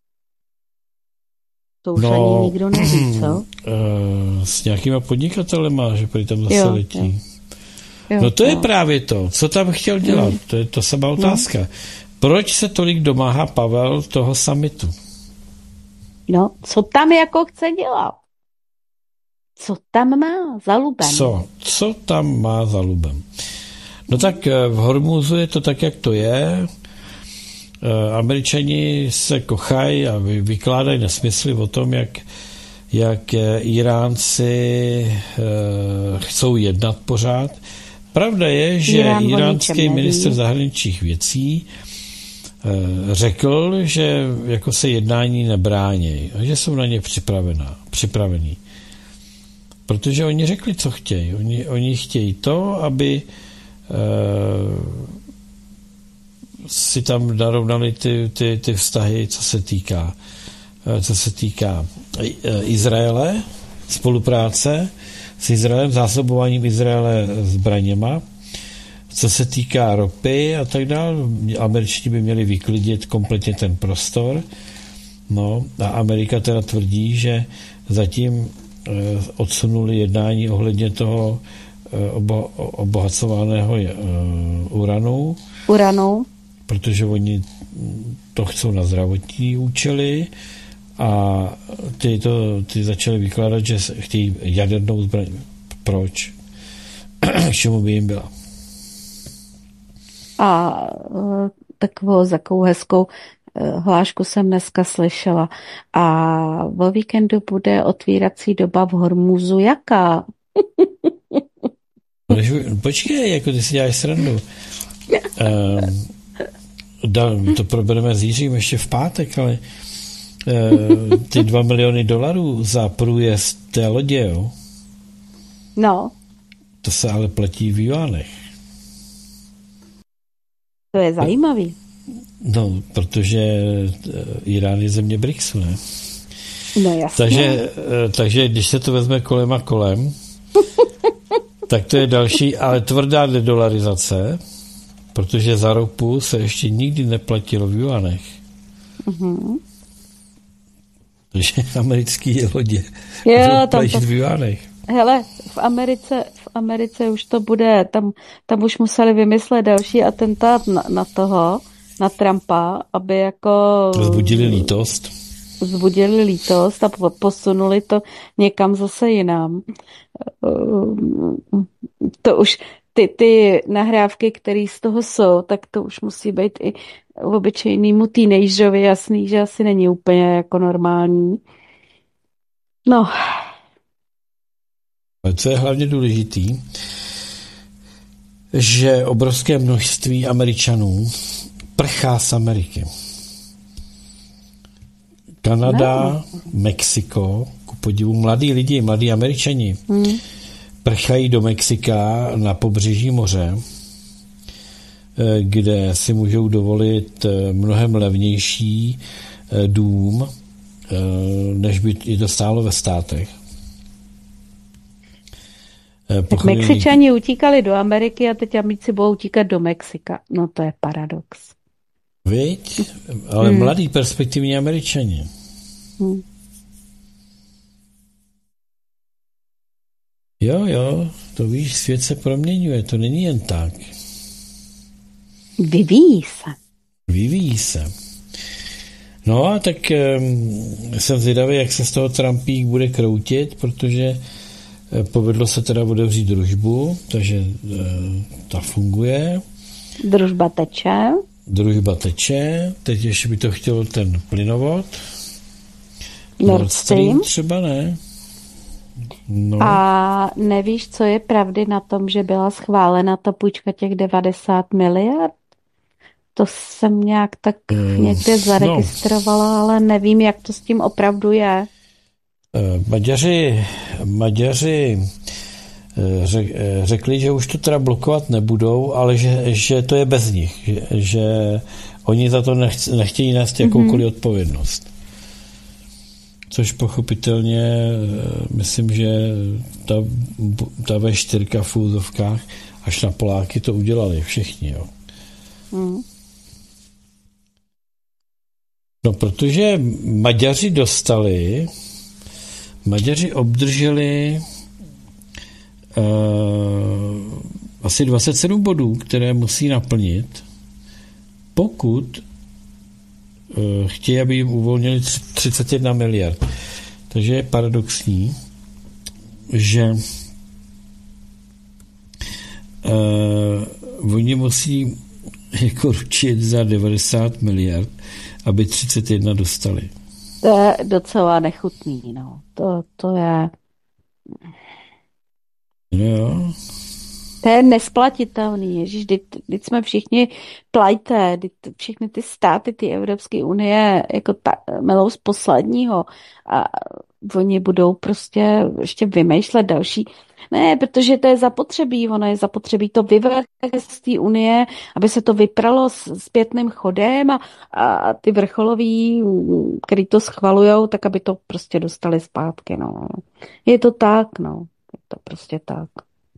To už no, ani nikdo neví, co? Uh, s nějakýma podnikatelema, že prý tam zase jo, letí. Jo. Jo, no to jo. je právě to. Co tam chtěl dělat? Mm. To je to sama otázka. No. Proč se tolik domáhá Pavel toho summitu? No, co tam jako chce dělat? Co tam má za lubem? Co? Co tam má za lubem? No tak v Hormuzu je to tak, jak to je. Američani se kochají a vykládají nesmysly o tom, jak, jak Iránci chcou jednat pořád. Pravda je, že Irán iránský ministr zahraničních věcí řekl, že jako se jednání nebrání, že jsou na ně připravená, připravení. Protože oni řekli, co chtějí. Oni, oni chtějí to, aby uh, si tam narovnali ty, ty, ty vztahy, co se týká, uh, co se týká uh, Izraele, spolupráce s Izraelem, zásobováním Izraele zbraněma, co se týká ropy a tak dále. Američani by měli vyklidit kompletně ten prostor. No, a Amerika teda tvrdí, že zatím odsunuli jednání ohledně toho obo, obohacovaného uranu. Uranu. Protože oni to chcou na zdravotní účely a ty, to, ty začali vykládat, že chtějí jadernou zbraň. Proč? K čemu by jim byla? A takovou takovou hezkou hlášku jsem dneska slyšela. A vo víkendu bude otvírací doba v Hormuzu. Jaká? Počkej, jako ty si děláš srandu. Um, da, to probereme s Jiřím ještě v pátek, ale uh, ty dva miliony dolarů za průjezd té lodě, jo? No. To se ale platí v juanech. To je zajímavý. No, protože Irán je země BRICSu, ne? No jasně. Takže, takže když se to vezme kolem a kolem, tak to je další, ale tvrdá dedolarizace, protože za ropu se ještě nikdy neplatilo v juanech. Mm-hmm. Takže americký lodě jo, tam to... v juanech. Hele, v Americe, v Americe už to bude, tam, tam už museli vymyslet další atentát na, na toho, na Trumpa, aby jako... Vzbudili lítost. Vzbudili lítost a posunuli to někam zase jinam. To už, ty, ty nahrávky, které z toho jsou, tak to už musí být i obyčejnému teenagerovi jasný, že asi není úplně jako normální. No. Co je hlavně důležitý, že obrovské množství Američanů prchá z Ameriky. Kanada, no. Mexiko, ku podivu mladí lidi, mladí Američani, hmm. prchají do Mexika na pobřeží moře, kde si můžou dovolit mnohem levnější dům, než by i to stálo ve státech. Tak Mexičani utíkali do Ameriky a teď Amici budou utíkat do Mexika. No to je paradox. Víď? Ale hmm. mladý perspektivní Američani. Hmm. Jo, jo, to víš, svět se proměňuje, to není jen tak. Vyvíjí se. Vyvíjí se. No a tak um, jsem zvědavý, jak se z toho Trumpík bude kroutit, protože povedlo se teda otevřít družbu, takže uh, ta funguje. Družba teče. Družba teče. Teď ještě by to chtělo ten plynovod. Nord Stream třeba, ne? No. A nevíš, co je pravdy na tom, že byla schválena ta půjčka těch devadesát miliard? To jsem nějak tak někde zaregistrovala, no. Ale nevím, jak to s tím opravdu je. Maďaři, Maďaři řekli, že už to teda blokovat nebudou, ale že, že to je bez nich, že, že oni za to nechc, nechtějí nést jakoukoliv mm-hmm. odpovědnost. Což pochopitelně myslím, že ta, ta vé čtyři v úzovkách až na Poláky to udělali všichni. Jo. Hmm. No, protože Maďaři dostali, Maďaři obdrželi uh, asi dvacet sedm bodů, které musí naplnit, pokud uh, chtějí, aby jim uvolnili třicet jedna miliard. Takže je paradoxní, že uh, oni musí jako ručit za devadesát miliard, aby třicet jedna dostali. To je docela nechutný, no. To, to je... Jo. To je nesplatitelný, ježiš, teď jsme všichni plajté, všechny ty státy, ty Evropské unie, jako ta, melou z posledního a oni budou prostě ještě vymýšlet další. Ne, protože to je zapotřebí, ono je zapotřebí to vyvést z té unie, aby se to vypralo s zpětným chodem a, a ty vrcholoví, který to schvalujou, tak aby to prostě dostali zpátky, no. Je to tak, no. Je to prostě tak.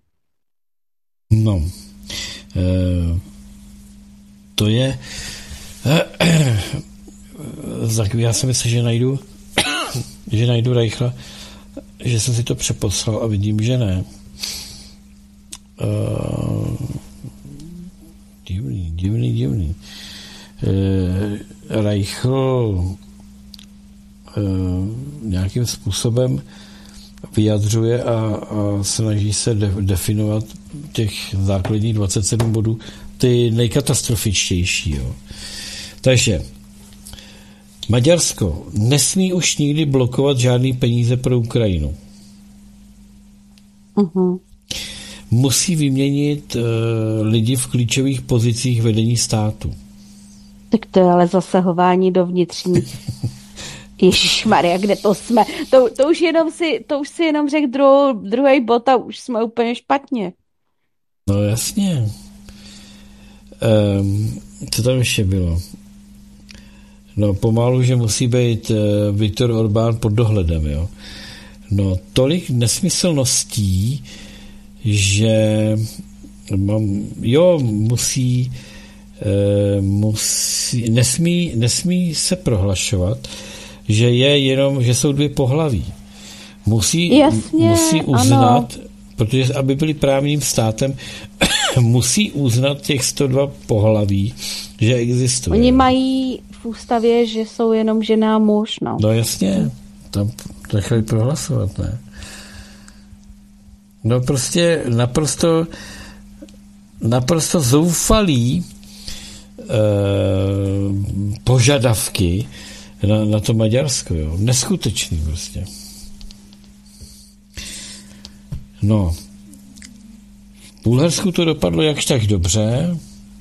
No. E, to je e, e, já si myslím, že najdu že najdu Reichla, že jsem si to přeposlal a vidím, že ne. Uh, divný, divný, divný. Uh, Reichl uh, nějakým způsobem vyjadřuje a, a snaží se de, definovat těch základních dvacet sedm bodů, ty nejkatastrofičtější. Jo. Takže Maďarsko nesmí už nikdy blokovat žádný peníze pro Ukrajinu. Uh-huh. Musí vyměnit uh, lidi v klíčových pozicích vedení státu. Tak to je ale zasahování do vnitřní. Ježišmarja, kde to jsme? To, to už jenom si, to už si jenom řekl druhou, druhý bod a už jsme úplně špatně. No jasně. Um, co tam ještě bylo? No pomalu, že musí být uh, Viktor Orbán pod dohledem, jo. No tolik nesmyslností, že mám, jo, musí, uh, musí nesmí, nesmí se prohlašovat, že je jenom, že jsou dvě pohlaví. Musí, Jasně, musí uznat, ano. Protože aby byli právním státem, musí uznat těch sto dva pohlaví, že existuje. Oni mají v ústavě, že jsou jenom žena a muž, no. No jasně, tam nechali prohlasovat, ne? No prostě naprosto naprosto zoufalý eh, požadavky na, na to Maďarsko, jo. Neskutečný prostě. No. V Bulharsku to dopadlo jakž tak dobře.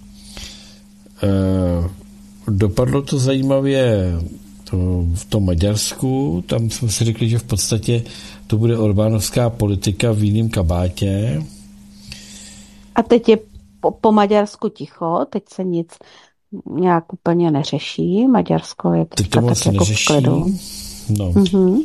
Eh, dopadlo to zajímavě to, v tom Maďarsku. Tam jsme si řekli, že v podstatě to bude orbánovská politika v jiném kabátě. A teď je po, po Maďarsku ticho, teď se nic nějak úplně neřeší. Maďarsko je teď to moc tak jako v klidu. No. Mm-hmm.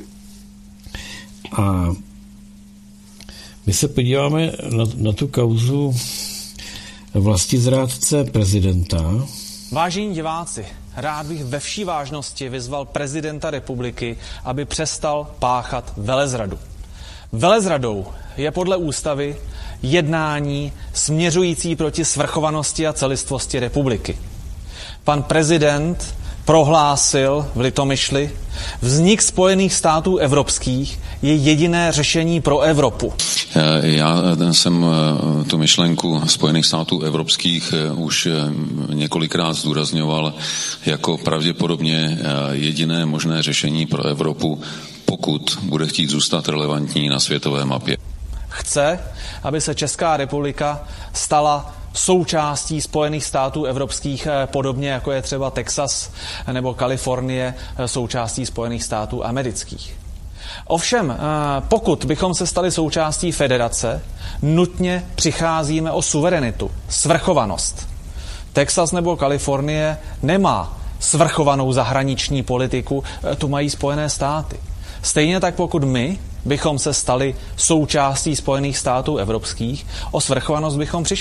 A my se podíváme na, na tu kauzu vlastizrádce prezidenta. Vážení diváci, rád bych ve vší vážnosti vyzval prezidenta republiky, aby přestal páchat velezradu. Velezradou je podle ústavy jednání směřující proti svrchovanosti a celistvosti republiky. Pan prezident prohlásil v Litomyšli, vznik Spojených států evropských je jediné řešení pro Evropu. Já jsem tu myšlenku Spojených států evropských už několikrát zdůrazňoval jako pravděpodobně jediné možné řešení pro Evropu, pokud bude chtít zůstat relevantní na světové mapě. Chce, aby se Česká republika stala součástí Spojených států evropských, podobně jako je třeba Texas nebo Kalifornie součástí Spojených států amerických. Ovšem, pokud bychom se stali součástí federace, nutně přicházíme o suverenitu, svrchovanost. Texas nebo Kalifornie nemá svrchovanou zahraniční politiku, tu mají Spojené státy. Stejně tak pokud my bychom se stali součástí Spojených států evropských, o svrchovanost bychom přišli.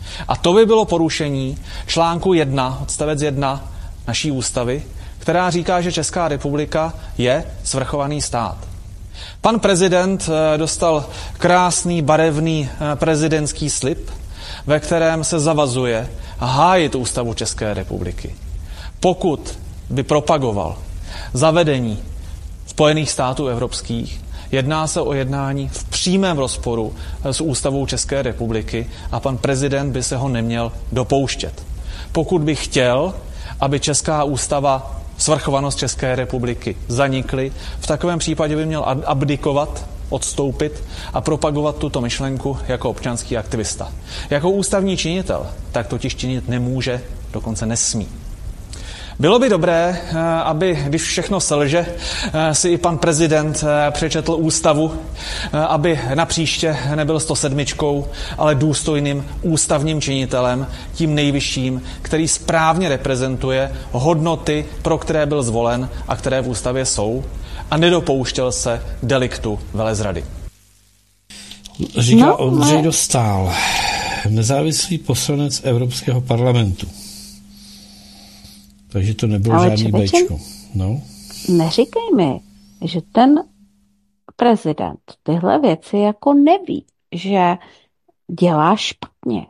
A to by bylo porušení článku jedna, odstavec jedna naší ústavy, která říká, že Česká republika je svrchovaný stát. Pan prezident dostal krásný, barevný prezidentský slib, ve kterém se zavazuje hájit ústavu České republiky. Pokud by propagoval zavedení Spojených států evropských, jedná se o jednání v přímém rozporu s ústavou České republiky a pan prezident by se ho neměl dopouštět. Pokud by chtěl, aby Česká ústava, svrchovanost České republiky zanikly, v takovém případě by měl abdikovat, odstoupit a propagovat tuto myšlenku jako občanský aktivista. Jako ústavní činitel tak totiž činit nemůže, dokonce nesmí. Bylo by dobré, aby, když všechno selže, si i pan prezident přečetl ústavu, aby napříště nebyl sto sedm, ale důstojným ústavním činitelem, tím nejvyšším, který správně reprezentuje hodnoty, pro které byl zvolen a které v ústavě jsou, a nedopouštěl se deliktu velezrady. Říká no, Ondřej Dostál, nezávislý poslanec Evropského parlamentu. Takže to nebylo ale žádný bejčko. No. Neříkej mi, že ten prezident tyhle věci jako neví, že dělá špatně.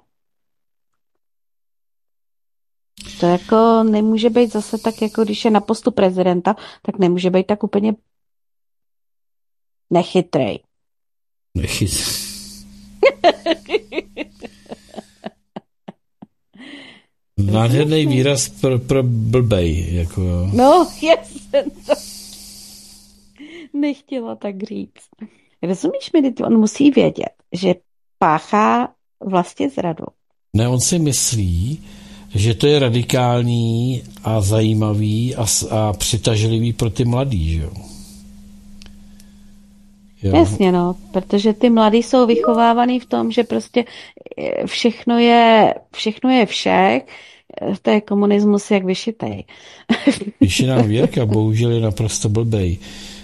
To jako nemůže být zase tak, jako když je na postu prezidenta, tak nemůže být tak úplně nechytrej. Nechytrej. Nádherný výraz pro, pro blbej. Jako... No, já jsem to nechtěla tak říct. Rozumíš mi, on musí vědět, že páchá vlastně zradu. Ne, on si myslí, že to je radikální a zajímavý a, a přitažlivý pro ty mladý, že jo? Jo. Jasně, no, protože ty mladí jsou vychovávaný v tom, že prostě všechno je, všechno je všech, to je komunismus jak vyšitej. Píše nám Věrka, bohužel je naprosto blbej.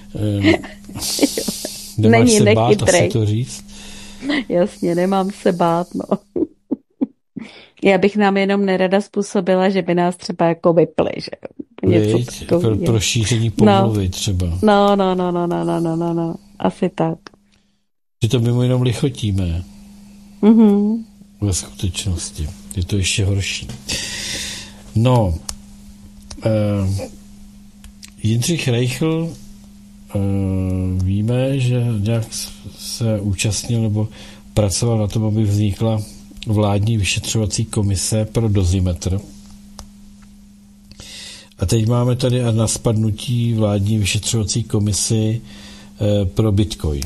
Nemáš Není se nechytrej. Bát asi to říct? Jasně, nemám se bát, no. Já bych nám jenom nerada způsobila, že by nás třeba jako vypli, že Víc, pro, pro šíření pomluvy no. třeba. No, no, no, no, no, no, no, no, no. Asi tak. Že to mimo jenom lichotíme. Mhm. Ve skutečnosti. Je to ještě horší. No, uh, Jindřich Reichl, uh, víme, že nějak se účastnil nebo pracoval na tom, aby vznikla vládní vyšetřovací komise pro dozimetr. A teď máme tady na spadnutí vládní vyšetřovací komisi uh, pro Bitcoin.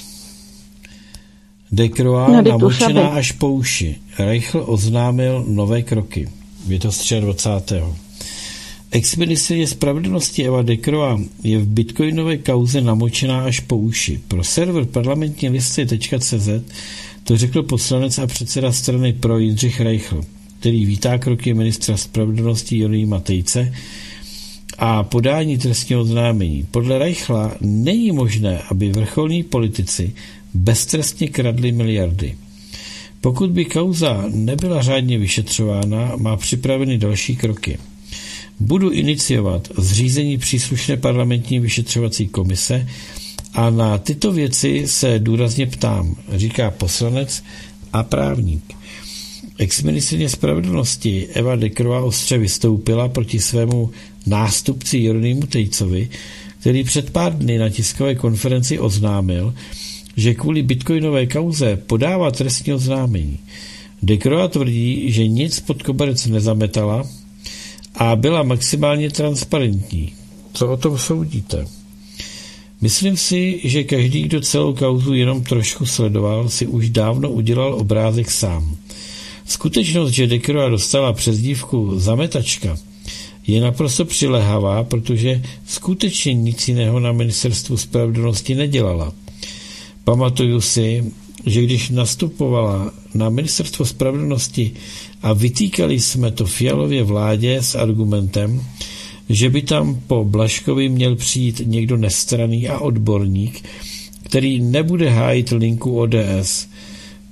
Dekroa no, namočená až po uši. Reichl oznámil nové kroky. Je to z dvacátého třetího Ex-ministryně spravedlnosti Eva Dekroa je v bitcoinové kauze namočená až po uši. Pro server parlamentní listy tečka cé zet to řekl poslanec a předseda strany Pro Jindřich Reichl, který vítá kroky ministra spravedlnosti Jeronýma Tejce a podání trestního oznámení. Podle Reichla není možné, aby vrcholní politici beztrestně kradli miliardy. Pokud by kauza nebyla řádně vyšetřována, má připraveny další kroky. Budu iniciovat zřízení příslušné parlamentní vyšetřovací komise a na tyto věci se důrazně ptám, říká poslanec a právník. Ex-ministryně spravedlnosti Eva Dekroa ostře vystoupila proti svému nástupci Jeronýmu Tejcovi, který před pár dny na tiskové konferenci oznámil, že kvůli bitcoinové kauze podává trestní oznámení. Dekroa tvrdí, že nic pod koberec nezametala a byla maximálně transparentní. Co o tom soudíte? Myslím si, že každý, kdo celou kauzu jenom trošku sledoval, si už dávno udělal obrázek sám. Skutečnost, že Dekroa dostala přezdívku zametačka, je naprosto přilehavá, protože skutečně nic jiného na ministerstvu spravedlnosti nedělala. Pamatuju si, že když nastupovala na ministerstvo spravedlnosti a vytýkali jsme to Fialově vládě s argumentem, že by tam po Blažkovi měl přijít někdo nestranný a odborník, který nebude hájit linku O D S.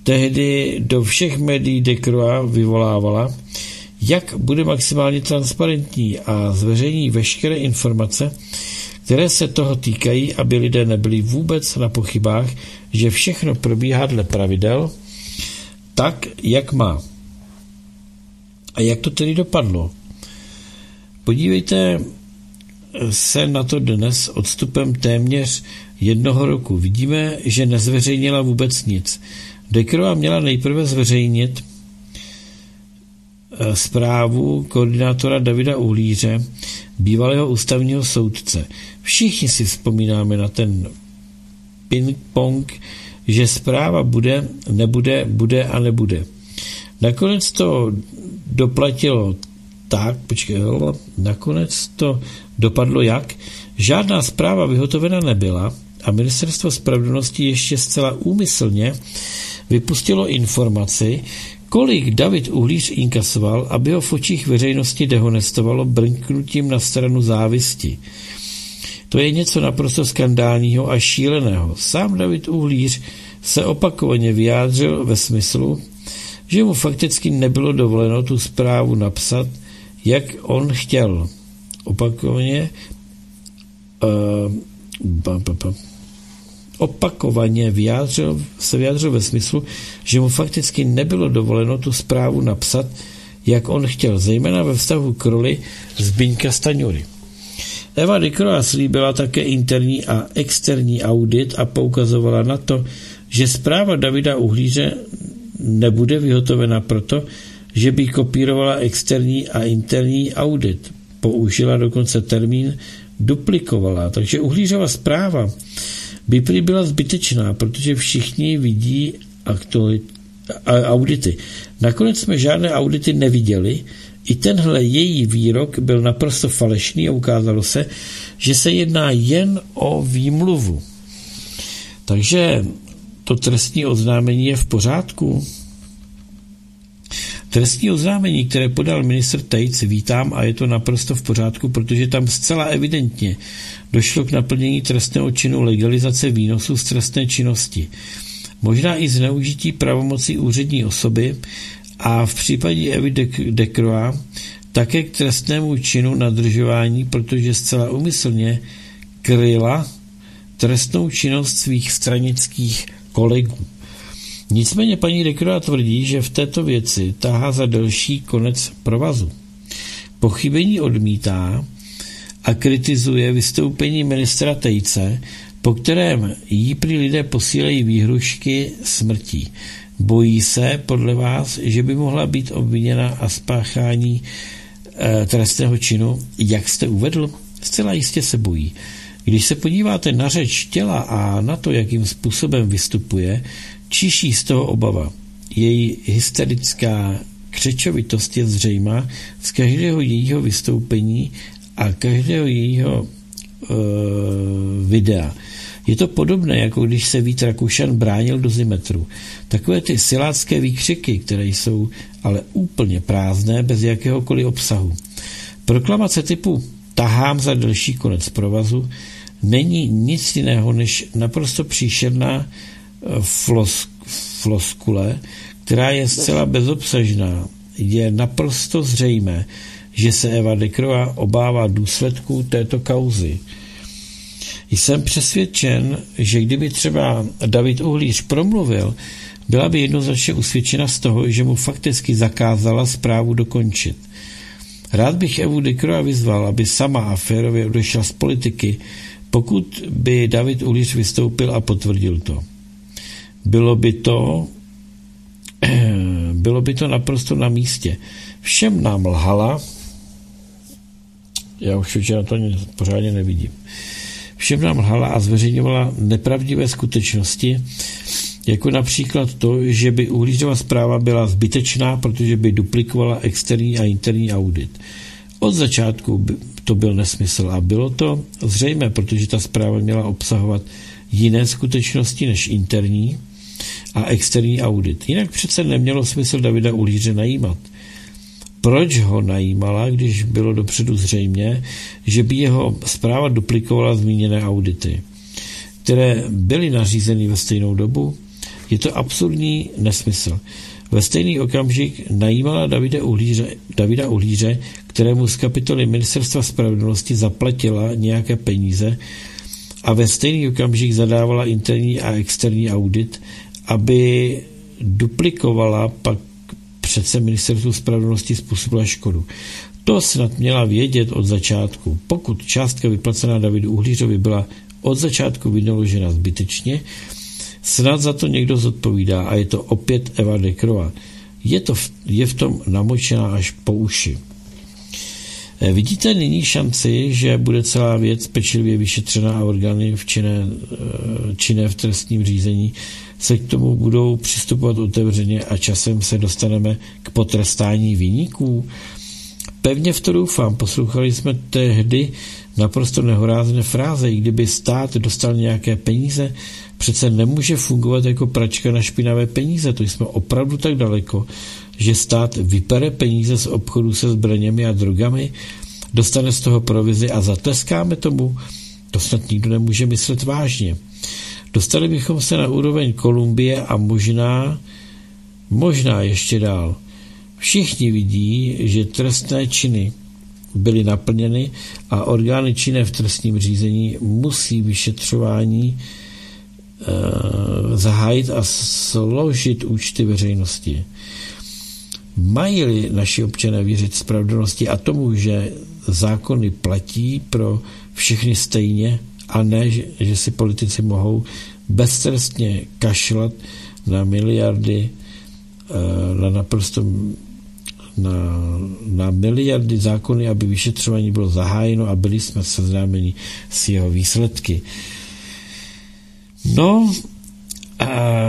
tehdy do všech médií Decroix vyvolávala, jak bude maximálně transparentní a zveřejní veškeré informace, které se toho týkají, aby lidé nebyli vůbec na pochybách, že všechno probíhá dle pravidel, tak, jak má. A jak to tedy dopadlo? Podívejte se na to dnes odstupem téměř jednoho roku. Vidíme, že nezveřejnila vůbec nic. Decroix měla nejprve zveřejnit zprávu koordinátora Davida Uhlíře, bývalého ústavního soudce. Všichni si vzpomínáme na ten ping-pong, že zpráva bude, nebude, bude a nebude. Nakonec to doplatilo tak, počkej, nakonec to dopadlo jak? Žádná zpráva vyhotovena nebyla a ministerstvo spravedlnosti ještě zcela úmyslně vypustilo informaci, kolik David Uhlíř inkasoval, aby ho v očích veřejnosti dehonestovalo brnknutím na stranu závisti. To je něco naprosto skandálního a šíleného. Sám David Uhlíř se opakovaně vyjádřil ve smyslu, že mu fakticky nebylo dovoleno tu zprávu napsat, jak on chtěl. Opakovaně uh, opakovaně vyjádřil, se vyjádřil ve smyslu, že mu fakticky nebylo dovoleno tu zprávu napsat, jak on chtěl, zejména ve vztahu k roli Zbyňka Stanjury. Eva Decroix slíbila také interní a externí audit a poukazovala na to, že zpráva Davida Uhlíře nebude vyhotovena proto, že by kopírovala externí a interní audit. Použila dokonce termín duplikovala, takže Uhlířova zpráva by prý byla zbytečná, protože všichni vidí aktualit, audity. Nakonec jsme žádné audity neviděli, i tenhle její výrok byl naprosto falešný a ukázalo se, že se jedná jen o výmluvu. Takže to trestní oznámení je v pořádku. Trestní oznámení, které podal ministr Tejc, vítám a je to naprosto v pořádku, protože tam zcela evidentně došlo k naplnění trestného činu legalizace výnosů z trestné činnosti. Možná i zneužití pravomocí úřední osoby a v případě Evy Decroix také k trestnému činu nadržování, protože zcela úmyslně kryla trestnou činnost svých stranických kolegů. Nicméně paní Decroix tvrdí, že v této věci tahá za delší konec provazu. Pochybení odmítá a kritizuje vystoupení ministra Tejce, po kterém jí prý lidé posílají výhrušky smrtí. Bojí se, podle vás, že by mohla být obviněna a spáchání e, trestného činu, jak jste uvedl? Zcela jistě se bojí. Když se podíváte na řeč těla a na to, jakým způsobem vystupuje, čiší z toho obava. Její hysterická křečovitost je zřejmá z každého jejího vystoupení a každého jejího e, videa. Je to podobné, jako když se Vít Rakušan bránil dozimetru. Takové ty silácké výkřiky, které jsou ale úplně prázdné, bez jakéhokoliv obsahu. Proklamace typu tahám za delší konec provazu není nic jiného než naprosto příšerná flos, floskule, která je zcela bezobsažná. Je naprosto zřejmé, že se Eva Decroix obává důsledků této kauzy. Jsem přesvědčen, že kdyby třeba David Uhlíř promluvil, byla by jednoznačně usvědčena z toho, že mu fakticky zakázala zprávu dokončit. Rád bych Evu Decroix vyzval, aby sama a férově odešla z politiky, pokud by David Uhlíř vystoupil a potvrdil to. Bylo by to, bylo by to naprosto na místě. Všem nám lhala, já už včera to pořádně nevidím, všem nám lhala a zveřejňovala nepravdivé skutečnosti, jako například to, že by Uhlířova zpráva byla zbytečná, protože by duplikovala externí a interní audit. Od začátku by to byl nesmysl a bylo to zřejmé, protože ta zpráva měla obsahovat jiné skutečnosti než interní a externí audit. Jinak přece nemělo smysl Davida Uhlíře najímat. Proč ho najímala, když bylo dopředu zřejmě, že by jeho zpráva duplikovala zmíněné audity, které byly nařízeny ve stejnou dobu? Je to absurdní nesmysl. Ve stejný okamžik najímala Davida Uhlíře, Davida Uhlíře, kterému z kapitoly Ministerstva spravedlnosti zaplatila nějaké peníze a ve stejný okamžik zadávala interní a externí audit, aby duplikovala pak přece Ministerstvu spravedlnosti způsobila škodu. To snad měla vědět od začátku. Pokud částka vyplacená Davidu Uhlířovi byla od začátku vynaložena zbytečně, snad za to někdo zodpovídá a je to opět Eva Decroix. Je, to v, je v tom namočená až po uši. Vidíte nyní šanci, že bude celá věc pečlivě vyšetřená a orgány v činné, činné v trestním řízení se k tomu budou přistupovat otevřeně a časem se dostaneme k potrestání viníků? Pevně v to doufám. Poslouchali jsme tehdy naprosto nehorázné fráze. I kdyby stát dostal nějaké peníze, přece nemůže fungovat jako pračka na špinavé peníze. To jsme opravdu tak daleko, že stát vypere peníze z obchodu se zbraněmi a drogami, dostane z toho provizi a zatleskáme tomu. To snad nikdo nemůže myslet vážně. Dostali bychom se na úroveň Kolumbie a možná, možná ještě dál. Všichni vidí, že trestné činy byly naplněny a orgány činné v trestním řízení musí vyšetřování e, zahájit a složit účty veřejnosti. Mají-li naši občané věřit spravedlnosti a tomu, že zákony platí pro všechny stejně a ne, že, že si politici mohou beztrestně kašlat na miliardy, na naprosto na, na miliardy zákony, aby vyšetřování bylo zahájeno a byli jsme seznámeni s jeho výsledky. No, a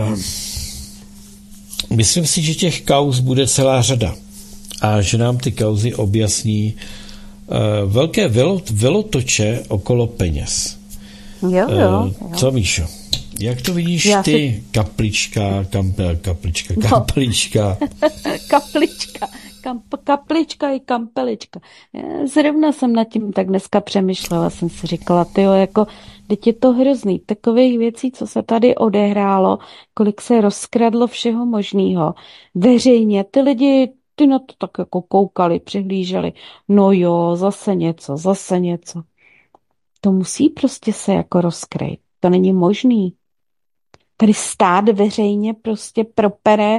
myslím si, že těch kauz bude celá řada a že nám ty kauzy objasní uh, velké velotoče okolo peněz. Jo, jo, jo. Uh, co, Míšo? Jak to vidíš Já ty? Si... Kaplička, kampel, kaplička, kaplička. kaplička, kamp, kaplička i kampelička. Zrovna jsem nad tím tak dneska přemýšlela, jsem si říkala, tyjo, jako, teď je to hrozný. Takových věcí, co se tady odehrálo, kolik se rozkradlo všeho možného. Veřejně, ty lidi, ty na to tak jako koukali, přihlíželi. No jo, zase něco, zase něco. To musí prostě se jako rozkrýt. To není možný. Tady stát veřejně prostě propere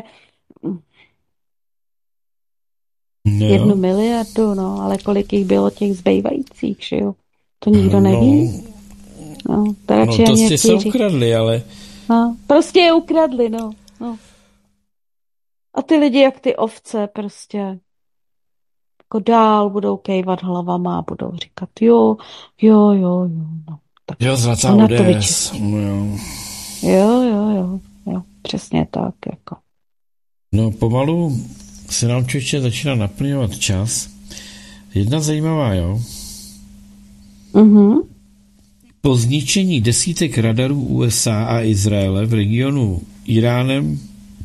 no. jednu miliardu, no, ale kolik jich bylo těch zbývajících, že jo? To nikdo neví. No, to, no, to jste se ukradli, ale... No, prostě je ukradli, no, no. A ty lidi, jak ty ovce, prostě jako dál budou kejvat hlavama a budou říkat jo, jo, jo, jo, no. Tak jo, zlatá O D S. Jo. jo, jo, jo, jo, přesně tak, jako. No, pomalu se nám člověče začíná naplňovat čas. Jedna zajímavá, jo. Mhm. Po zničení desítek radarů U S A a Izraele v regionu Iránem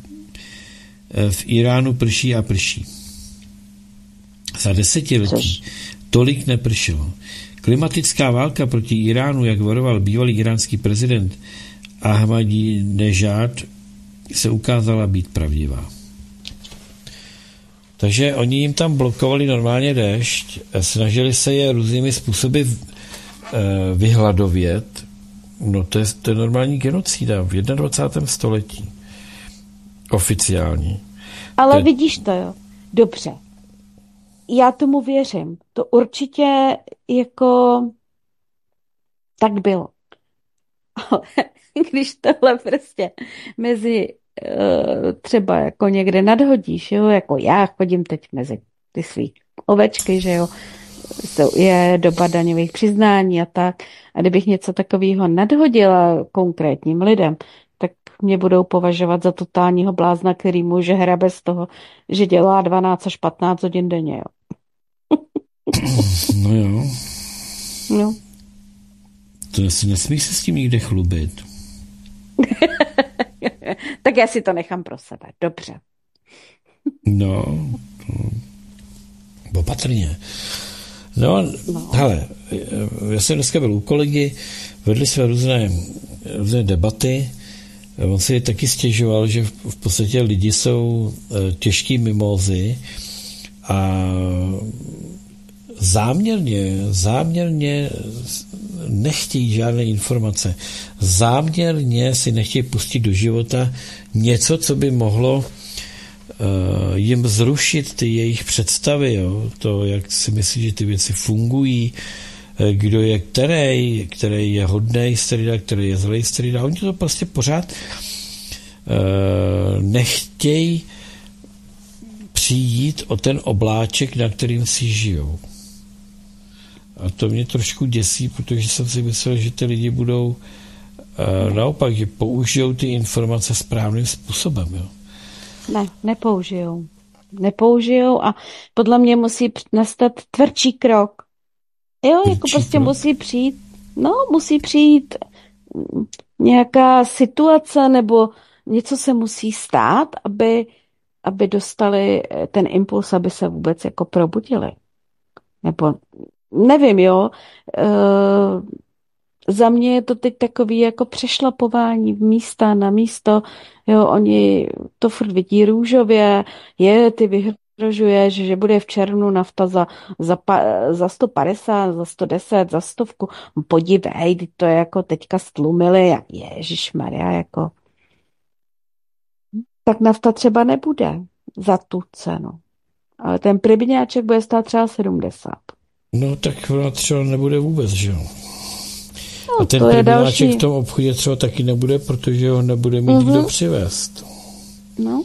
v Iránu prší a prší. Za desetiletí tolik nepršelo. Klimatická válka proti Iránu, jak varoval bývalý iránský prezident Ahmadinejad, se ukázala být pravdivá. Takže oni jim tam blokovali normálně déšť, snažili se je různými způsoby vyhladovět. No to je, to je normální genocída v dvacátém prvním století. Oficiální. Ale to... vidíš to, jo. Dobře. Já tomu věřím. To určitě jako tak bylo. Ale když tohle prostě mezi uh, třeba jako někde nadhodíš, jo, jako já chodím teď mezi ty svý ovečky, že jo, je doba daňových přiznání a tak. A kdybych něco takového nadhodila konkrétním lidem, tak mě budou považovat za totálního blázna, který může hrabe z toho, že dělá dvanáct až patnáct hodin denně, jo. No jo. No. To si nesmíš se s tím nikde chlubit. Tak já si to nechám pro sebe. Dobře. No. Opatrně. No, no, hele, já jsem dneska byl u kolegy, vedli jsme různé, různé debaty, On si taky stěžoval, že v podstatě lidi jsou těžký mimózy a záměrně, záměrně nechtějí žádné informace. Záměrně si nechtějí pustit do života něco, co by mohlo uh, jim zrušit ty jejich představy. Jo? To, jak si myslí, že ty věci fungují, kdo je který, který je hodnej strida, který je zlej strida. Oni to prostě pořád uh, nechtějí přijít o ten obláček, na kterým si žijou. A to mě trošku děsí, protože jsem si myslel, že ty lidi budou uh, naopak, že použijou ty informace správným způsobem. Jo? Ne, nepoužijou. Nepoužijou a podle mě musí nastat tvrdší krok. Jo, jako prostě krok. musí přijít, no, musí přijít nějaká situace nebo něco se musí stát, aby, aby dostali ten impuls, aby se vůbec jako probudili. Nebo nevím, jo, e, za mě je to teď takový jako přešlapování v místa na místo, jo, oni to furt vidí růžově, je, ty vyhrožuješ, že bude v červnu nafta za, za, za sto padesát, za sto deset, za stovku, podívej, to je jako teďka stlumili, ježišmarja, jako tak nafta třeba nebude za tu cenu, ale ten prybňáček bude stát třeba sedmdesát. No tak ona třeba nebude vůbec, že jo. No, a ten prybňáček v tom obchodě třeba taky nebude, protože ho nebude mít uh-huh. kdo přivést. No.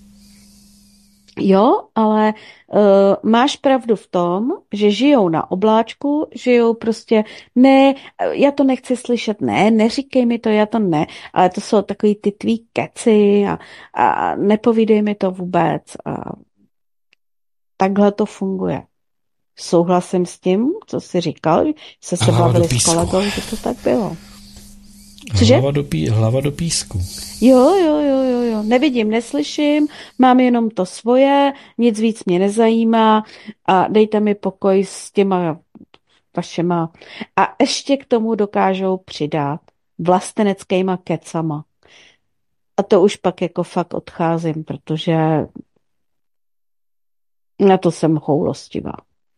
Jo, ale uh, máš pravdu v tom, že žijou na obláčku, žijou prostě, ne, já to nechci slyšet, ne, neříkej mi to, já to ne, ale to jsou takový ty tvý keci a, a nepovídej mi to vůbec. A takhle to funguje. Souhlasím s tím, co jsi říkal, že se se bavili s kolegou, že to tak bylo. Cože? Hlava do, pí, hlava do písku. Jo, jo, jo, jo, jo. Nevidím, neslyším, mám jenom to svoje, nic víc mě nezajímá a dejte mi pokoj s těma vašema. A ještě k tomu dokážou přidat vlasteneckýma kecama. A to už pak jako fakt odcházím, protože na to jsem choulostivá.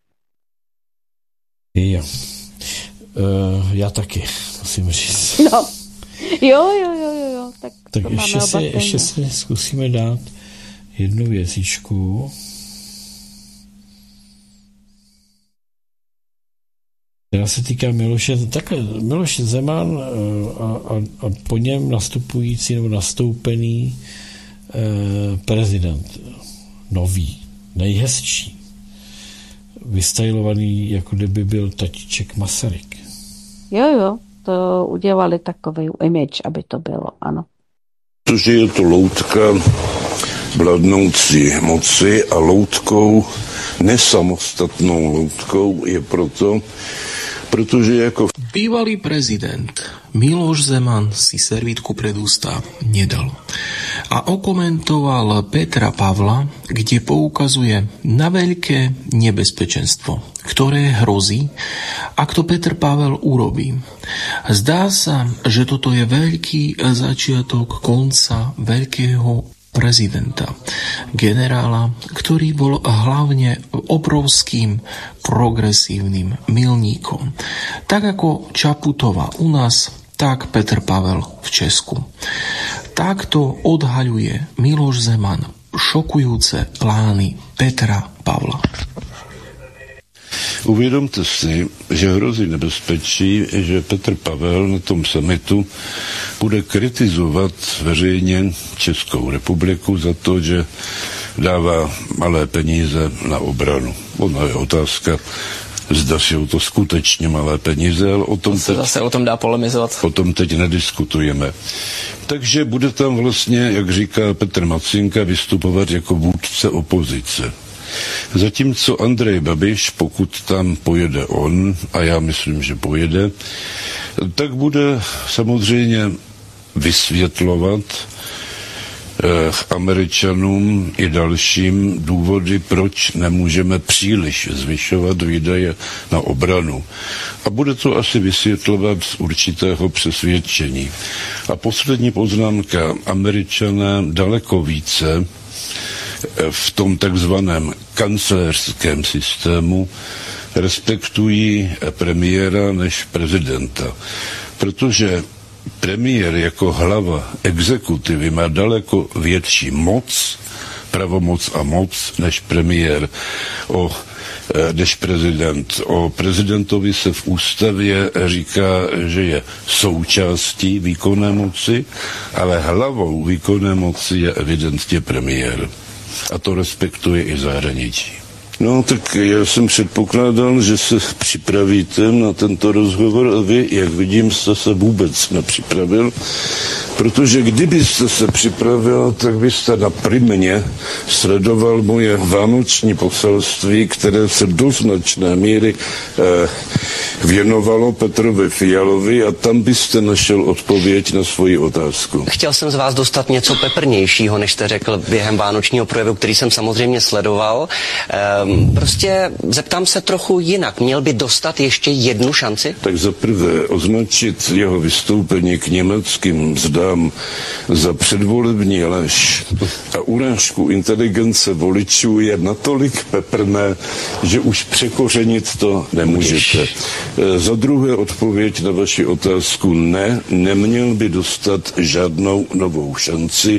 Jo. Uh, já taky, musím říct. No. Jo, jo, jo, jo, jo. Tak, tak ještě, si, ještě si zkusíme dát jednu věcičku. která se týká Miloše, takhle, Miloš Zeman a, a, a po něm nastupující nebo nastoupený eh, prezident, nový, nejhezčí, vystajlovaný, jako kdyby byl tatíček Masaryk. Jo, jo, to udělali takový image, aby to bylo, ano. Protože je to loutka vládnoucí moci a loutkou, nesamostatnou loutkou je proto, protože jako... Bývalý prezident Miloš Zeman si servítku pred ústa nedal a okomentoval Petra Pavla, kde poukazuje na veľké nebezpečenstvo, ktoré hrozí, ak to Petr Pavel urobí. Zdá sa, že toto je veľký začiatok konca veľkého prezidenta, generála, ktorý bol hlavne obrovským progresívnym milníkom. Tak ako Čaputová u nás, tak Petr Pavel v Česku. Takto odhaľuje Miloš Zeman šokujúce plány Petra Pavla. Uvědomte si, že hrozí nebezpečí, že Petr Pavel na tom summitu bude kritizovat veřejně Českou republiku za to, že dává malé peníze na obranu. Ona je otázka, zda jsou to skutečně malé peníze, ale o tom, to se teď, zase o tom dá polemizovat. O tom teď nediskutujeme. Takže bude tam vlastně, jak říká Petr Macinka, vystupovat jako vůdce opozice. Zatímco Andrej Babiš, pokud tam pojede on, a já myslím, že pojede, tak bude samozřejmě vysvětlovat Američanům i dalším důvody, proč nemůžeme příliš zvyšovat výdaje na obranu. A bude to asi vysvětlovat z určitého přesvědčení. A poslední poznámka. Američané daleko více v tom takzvaném kancléřském systému respektují premiéra než prezidenta. Protože premiér jako hlava exekutivy má daleko větší moc, pravomoc a moc než premiér, o, než prezident. O prezidentovi se v ústavě říká, že je součástí výkonné moci, ale hlavou výkonné moci je evidentně premiér. A to respektuje i zahraničí. No, tak já jsem předpokládal, že se připravíte na tento rozhovor a vy, jak vidím, jste se vůbec nepřipravil, protože kdybyste se připravil, tak byste na primě sledoval moje vánoční poselství, které se do značné míry eh, věnovalo Petrovi Fialovi a tam byste našel odpověď na svoji otázku. Chtěl jsem z vás dostat něco peprnějšího, než jste řekl během vánočního projevu, který jsem samozřejmě sledoval. Eh, Prostě zeptám se trochu jinak. Měl by dostat ještě jednu šanci? Tak za prvé označit jeho vystoupení k německým mzdám za předvolební lež a urážku inteligence voličů je natolik peprné, že už překořenit to nemůžete. Za druhé odpověď na vaši otázku ne, neměl by dostat žádnou novou šanci.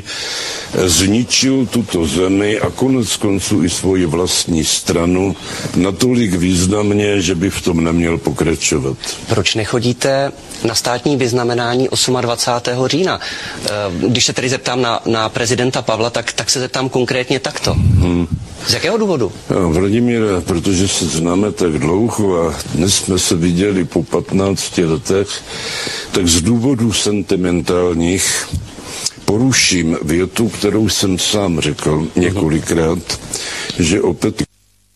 Zničil tuto zemi a konec konců i svoji vlastní stranu natolik významně, že by v tom neměl pokračovat. Proč nechodíte na státní vyznamenání dvacátého osmého října? Když se tedy zeptám na, na prezidenta Pavla, tak, tak se zeptám konkrétně takto. Hmm. Z jakého důvodu? No, Vladimíre, protože se známe tak dlouho a dnes jsme se viděli po patnácti letech, tak z důvodů sentimentálních poruším větu, kterou jsem sám řekl několikrát, že o Petrovi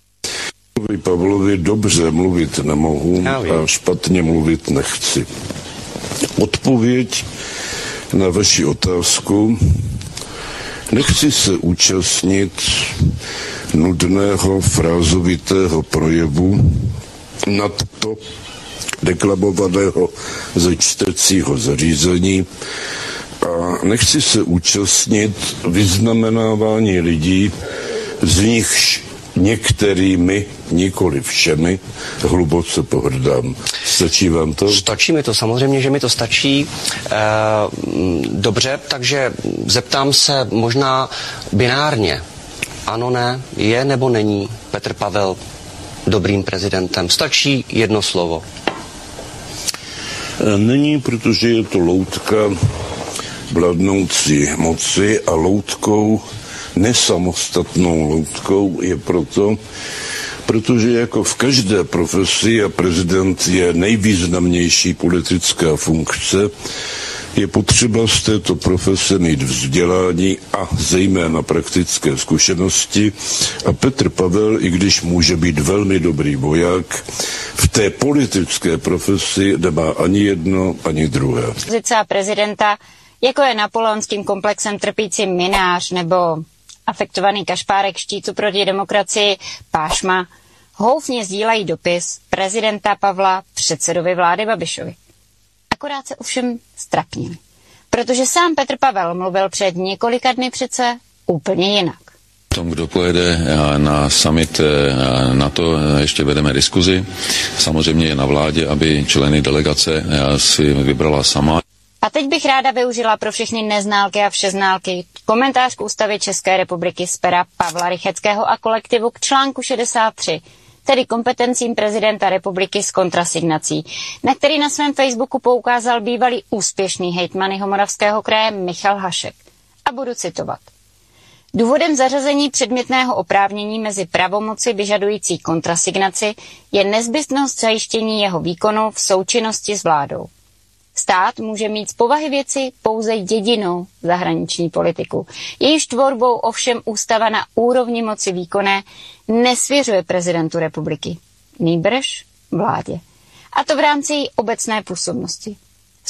Pavlovi dobře mluvit nemohu a špatně mluvit nechci. Odpověď na vaši otázku. Nechci se účastnit nudného frázovitého projevu nad to deklamovaného ze čtecího zařízení a nechci se účastnit vyznamenávání lidí, z nichž některými, nikoli všemi, hluboce pohrdám. Stačí vám to? Stačí mi to, samozřejmě, že mi to stačí. E, dobře, takže zeptám se možná binárně. Ano, ne, je nebo není Petr Pavel dobrým prezidentem? Stačí jedno slovo. Není, protože je to loutka vládnoucí moci a loutkou, nesamostatnou loutkou je proto, protože jako v každé profesi, a prezident je nejvýznamnější politická funkce, je potřeba z této profese mít vzdělání a zejména praktické zkušenosti. A Petr Pavel, i když může být velmi dobrý voják, v té politické profesi nemá ani jedno, ani druhé. Pozice prezidenta, jako je napoleonským komplexem trpící minář nebo afektovaný kašpárek štítu proti demokracii Pášma, houfně sdílají dopis prezidenta Pavla předsedovi vlády Babišovi. Akorát se ovšem strapnili, protože sám Petr Pavel mluvil před několika dny přece úplně jinak. O tom, kdo pojede na summit NATO, ještě vedeme diskuzi. Samozřejmě je na vládě, aby členy delegace si vybrala sama. A teď bych ráda využila pro všechny neználky a všeználky komentář k Ústavě České republiky z pera Pavla Rycheckého a kolektivu k článku šedesát tři, tedy kompetencím prezidenta republiky s kontrasignací, na který na svém Facebooku poukázal bývalý úspěšný hejtman Jihomoravského kraje Michal Hašek. A budu citovat. Důvodem zařazení předmětného oprávnění mezi pravomoci vyžadující kontrasignaci je nezbytnost zajištění jeho výkonu v součinnosti s vládou. Stát může mít z povahy věci pouze jedinou zahraniční politiku. Jejíž tvorbou ovšem ústava na úrovni moci výkonné nesvěřuje prezidentu republiky, nýbrž vládě. A to v rámci její obecné působnosti.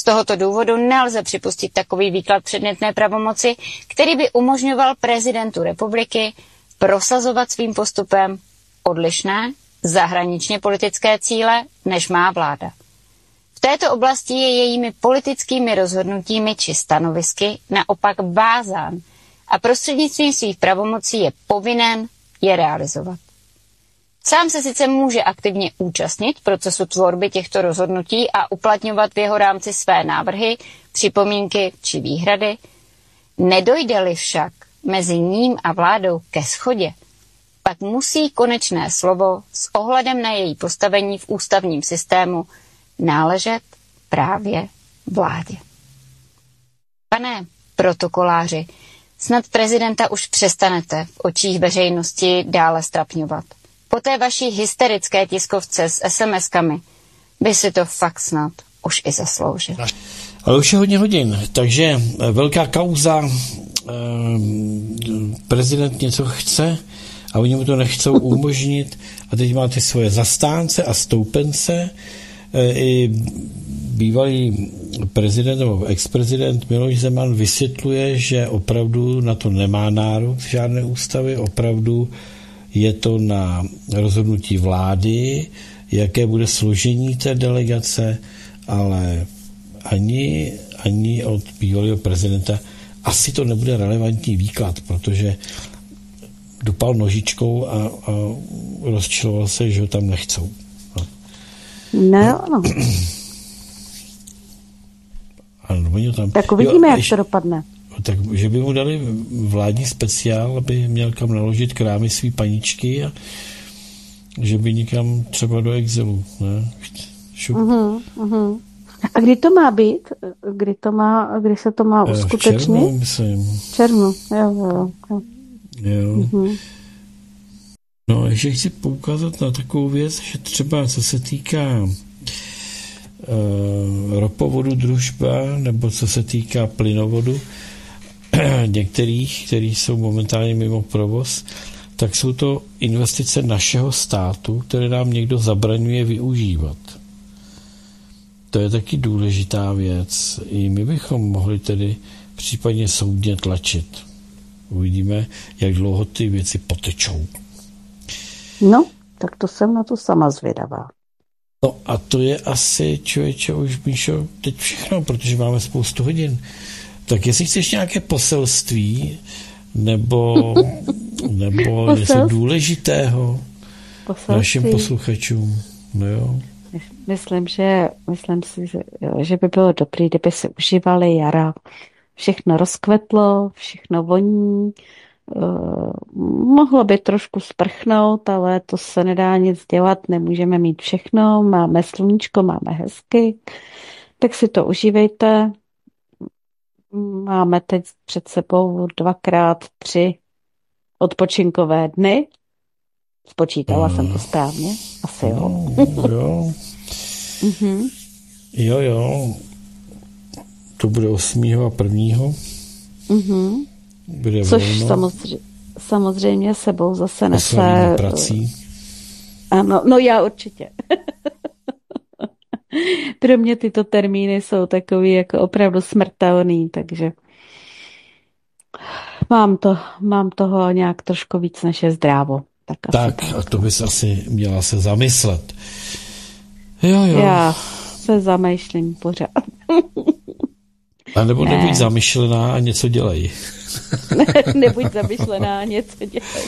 Z tohoto důvodu nelze připustit takový výklad předmětné pravomoci, který by umožňoval prezidentu republiky prosazovat svým postupem odlišné zahraničně politické cíle, než má vláda. V této oblasti je jejími politickými rozhodnutími či stanovisky naopak vázán a prostřednictvím svých pravomocí je povinen je realizovat. Sám se sice může aktivně účastnit procesu tvorby těchto rozhodnutí a uplatňovat v jeho rámci své návrhy, připomínky či výhrady, nedojde-li však mezi ním a vládou ke shodě, pak musí konečné slovo s ohledem na její postavení v ústavním systému náležet právě vládě. Pane protokoláři, snad prezidenta už přestanete v očích veřejnosti dále strapňovat. Po té vaší hysterické tiskovce s SMSkami by si to fakt snad už i zasloužil. Ale už je hodně hodin, takže velká kauza, prezident něco chce a oni mu to nechcou umožnit a teď máte svoje zastánce a stoupence. I bývalý prezident nebo ex-prezident Miloš Zeman vysvětluje, že opravdu na to nemá nárok z žádné ústavy, opravdu je to na rozhodnutí vlády, jaké bude složení té delegace, ale ani, ani od bývalého prezidenta asi to nebude relevantní výklad, protože dopal nožičkou a, a rozčiloval se, že ho tam nechcou. No. No, no. Ano, tam, tak uvidíme, jo, jak ještě, to dopadne. Tak, že by mu dali vládní speciál, aby měl kam naložit krámy svý paničky a že by nikam třeba do exilu. Ne? Uh-huh, uh-huh. A kdy to má být? Kdy, to má, kdy se to má uskutečnit? V červnu, myslím. V červnu, jo, jo. jo. jo. Uh-huh. No, ještě chci poukázat na takovou věc, že třeba co se týká Uh, ropovodu Družba, nebo co se týká plynovodu některých, který jsou momentálně mimo provoz, tak jsou to investice našeho státu, které nám někdo zabraňuje využívat. To je taky důležitá věc. I my bychom mohli tedy případně soudně tlačit. Uvidíme, jak dlouho ty věci potečou. No, tak to jsem na to sama zvědavá. No a to je asi, člověče, už Míšo, teď všechno, protože máme spoustu hodin. Tak jestli chceš nějaké poselství, nebo, nebo něco důležitého poselství našim posluchačům, no jo. Myslím, že, myslím si, že, že by bylo dobré, kdyby si užívali jara. Všechno rozkvetlo, všechno voní, Uh, mohlo by trošku sprchnout, ale to se nedá nic dělat, nemůžeme mít všechno, máme sluníčko, máme hezky, tak si to užívejte. Máme teď před sebou dvakrát tři odpočinkové dny. Spočítala uh, jsem to správně? Asi jo. No, jo. uh-huh. Jo, jo. To bude osmého a prvního. Mhm. Bude Což volno. samozřejmě, samozřejmě sebou zase nese... prací. Ano, no já určitě. Pro mě tyto termíny jsou takový jako opravdu smrtelný, takže mám, to, mám toho nějak trošku víc, než je zdrávo. Tak, tak a to bys asi měla se zamyslet. Jo, jo. Já se zamýšlím pořád. A nebo ne. nebuď zamyšlená a něco dělej. Nebuď zamyšlená a něco dělej.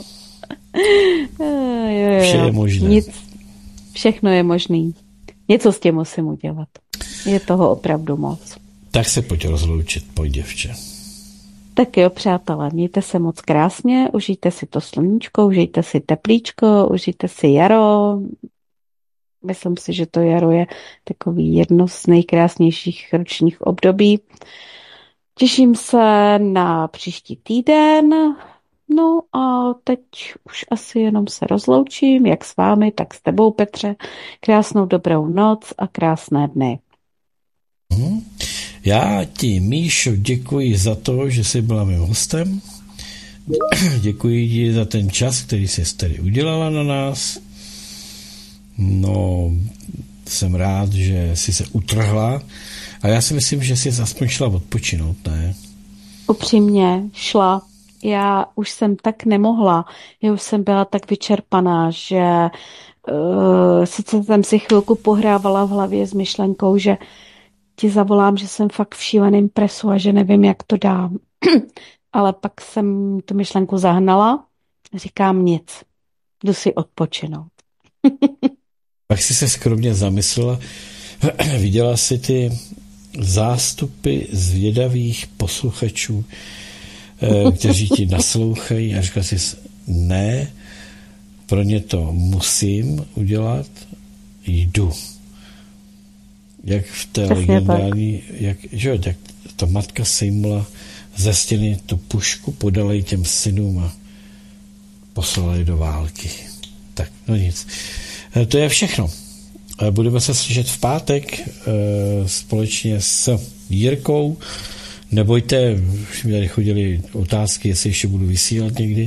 jo, jo, jo. Vše je možné. Nic, všechno je možný. Něco s tím musím udělat. Je toho opravdu moc. Tak se pojď rozloučit, pojď děvče. Tak jo, přátelé, mějte se moc krásně, užijte si to sluníčko, užijte si teplíčko, užijte si jaro. Myslím si, že to jaro je takový jedno z nejkrásnějších ročních období. Těším se na příští týden. No a teď už asi jenom se rozloučím, jak s vámi, tak s tebou, Petře. Krásnou dobrou noc a krásné dny. Hmm. Já ti, Míšo, děkuji za to, že jsi byla mým hostem. Děkuji ti za ten čas, který jsi tady udělala na nás. No, jsem rád, že jsi se utrhla A já si myslím, že jsi aspoň šla odpočinout, ne? Upřímně, šla. Já už jsem tak nemohla. Já už jsem byla tak vyčerpaná, že uh, sice jsem si chvilku pohrávala v hlavě s myšlenkou, že ti zavolám, že jsem fakt v šíleném presu a že nevím, jak to dám. Ale pak jsem tu myšlenku zahnala. Říkám nic. Jdu si odpočinout. Pak jsi se skromně zamyslela, viděla jsi ty zástupy zvědavých posluchačů, kteří ti naslouchají a říkala jsi, ne, pro ně to musím udělat, jdu. Jak v té legendární, jak, že, jak ta matka sejmula ze stěny tu pušku, podala ji těm synům a poslala ji do války. Tak, no nic. To je všechno. Budeme se slyšet v pátek společně s Jirkou. Nebojte, už mi tady chodily otázky, jestli ještě budu vysílat někdy.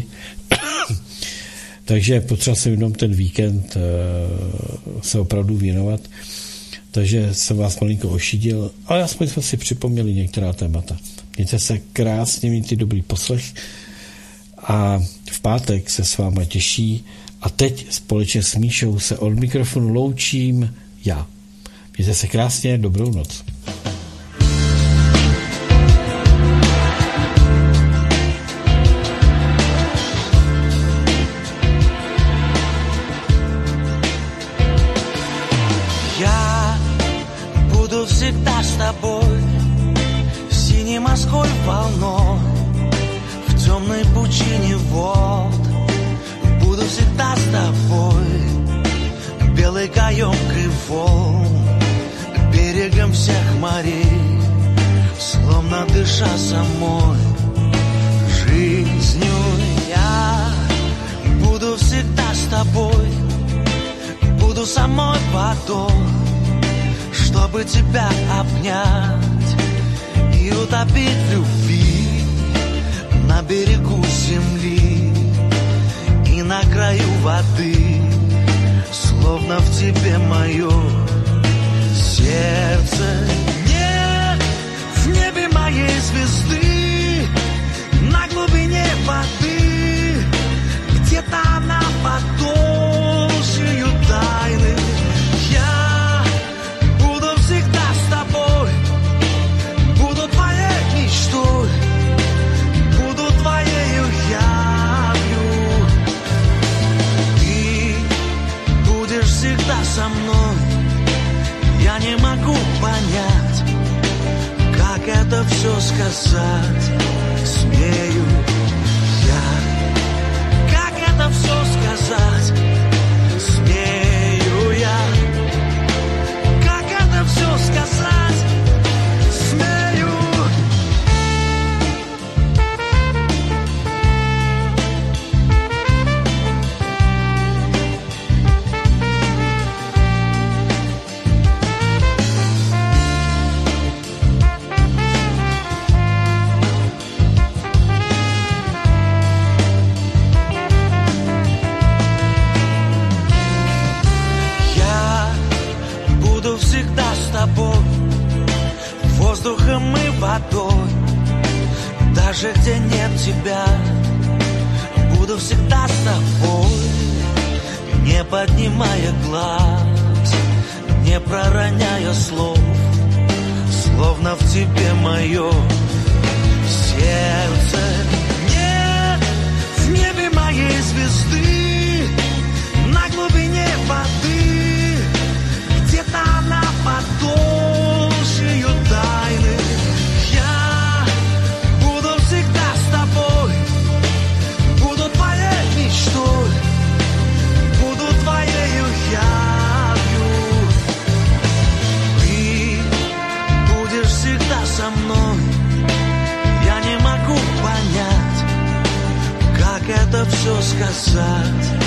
Takže potřeba jsem jenom ten víkend se opravdu věnovat. Takže jsem vás malinko ošidil, ale aspoň jsme si připomněli některá témata. Mějte se krásně, mějte dobrý poslech a v pátek se s váma těší. A teď společně s Míšou se od mikrofonu loučím já. Mějte se krásně, dobrou noc. Já budu всегда с тобой, синей морской волной, в темной пучине вод. Буду всегда с тобой, белой каемкой волн, берегом всех морей, словно дыша самой жизнью. Я буду всегда с тобой, буду самой водой, чтобы тебя обнять и утопить в любви на берегу земли. И на краю воды, словно в тебе мое сердце. Нет в небе моей звезды, на глубине воды, где-то она под толщею тайны. Я буду всегда с тобой, буду твоей мечтой, буду твоею явью. Всегда со мной. Я не могу понять, как это все сказать смею я. Как это все сказать смею я. Как это все сказать смею. Всегда с тобой, воздухом и водой, даже где нет тебя. Буду всегда с тобой, не поднимая глаз, не пророняя слов, словно в тебе мое сердце. Нет в небе моей звезды, на глубине воды, где-то она под толщею тайны. Я буду всегда с тобой, буду твоей мечтой, буду твоею явью. Ты будешь всегда со мной. Я не могу понять, как это все сказать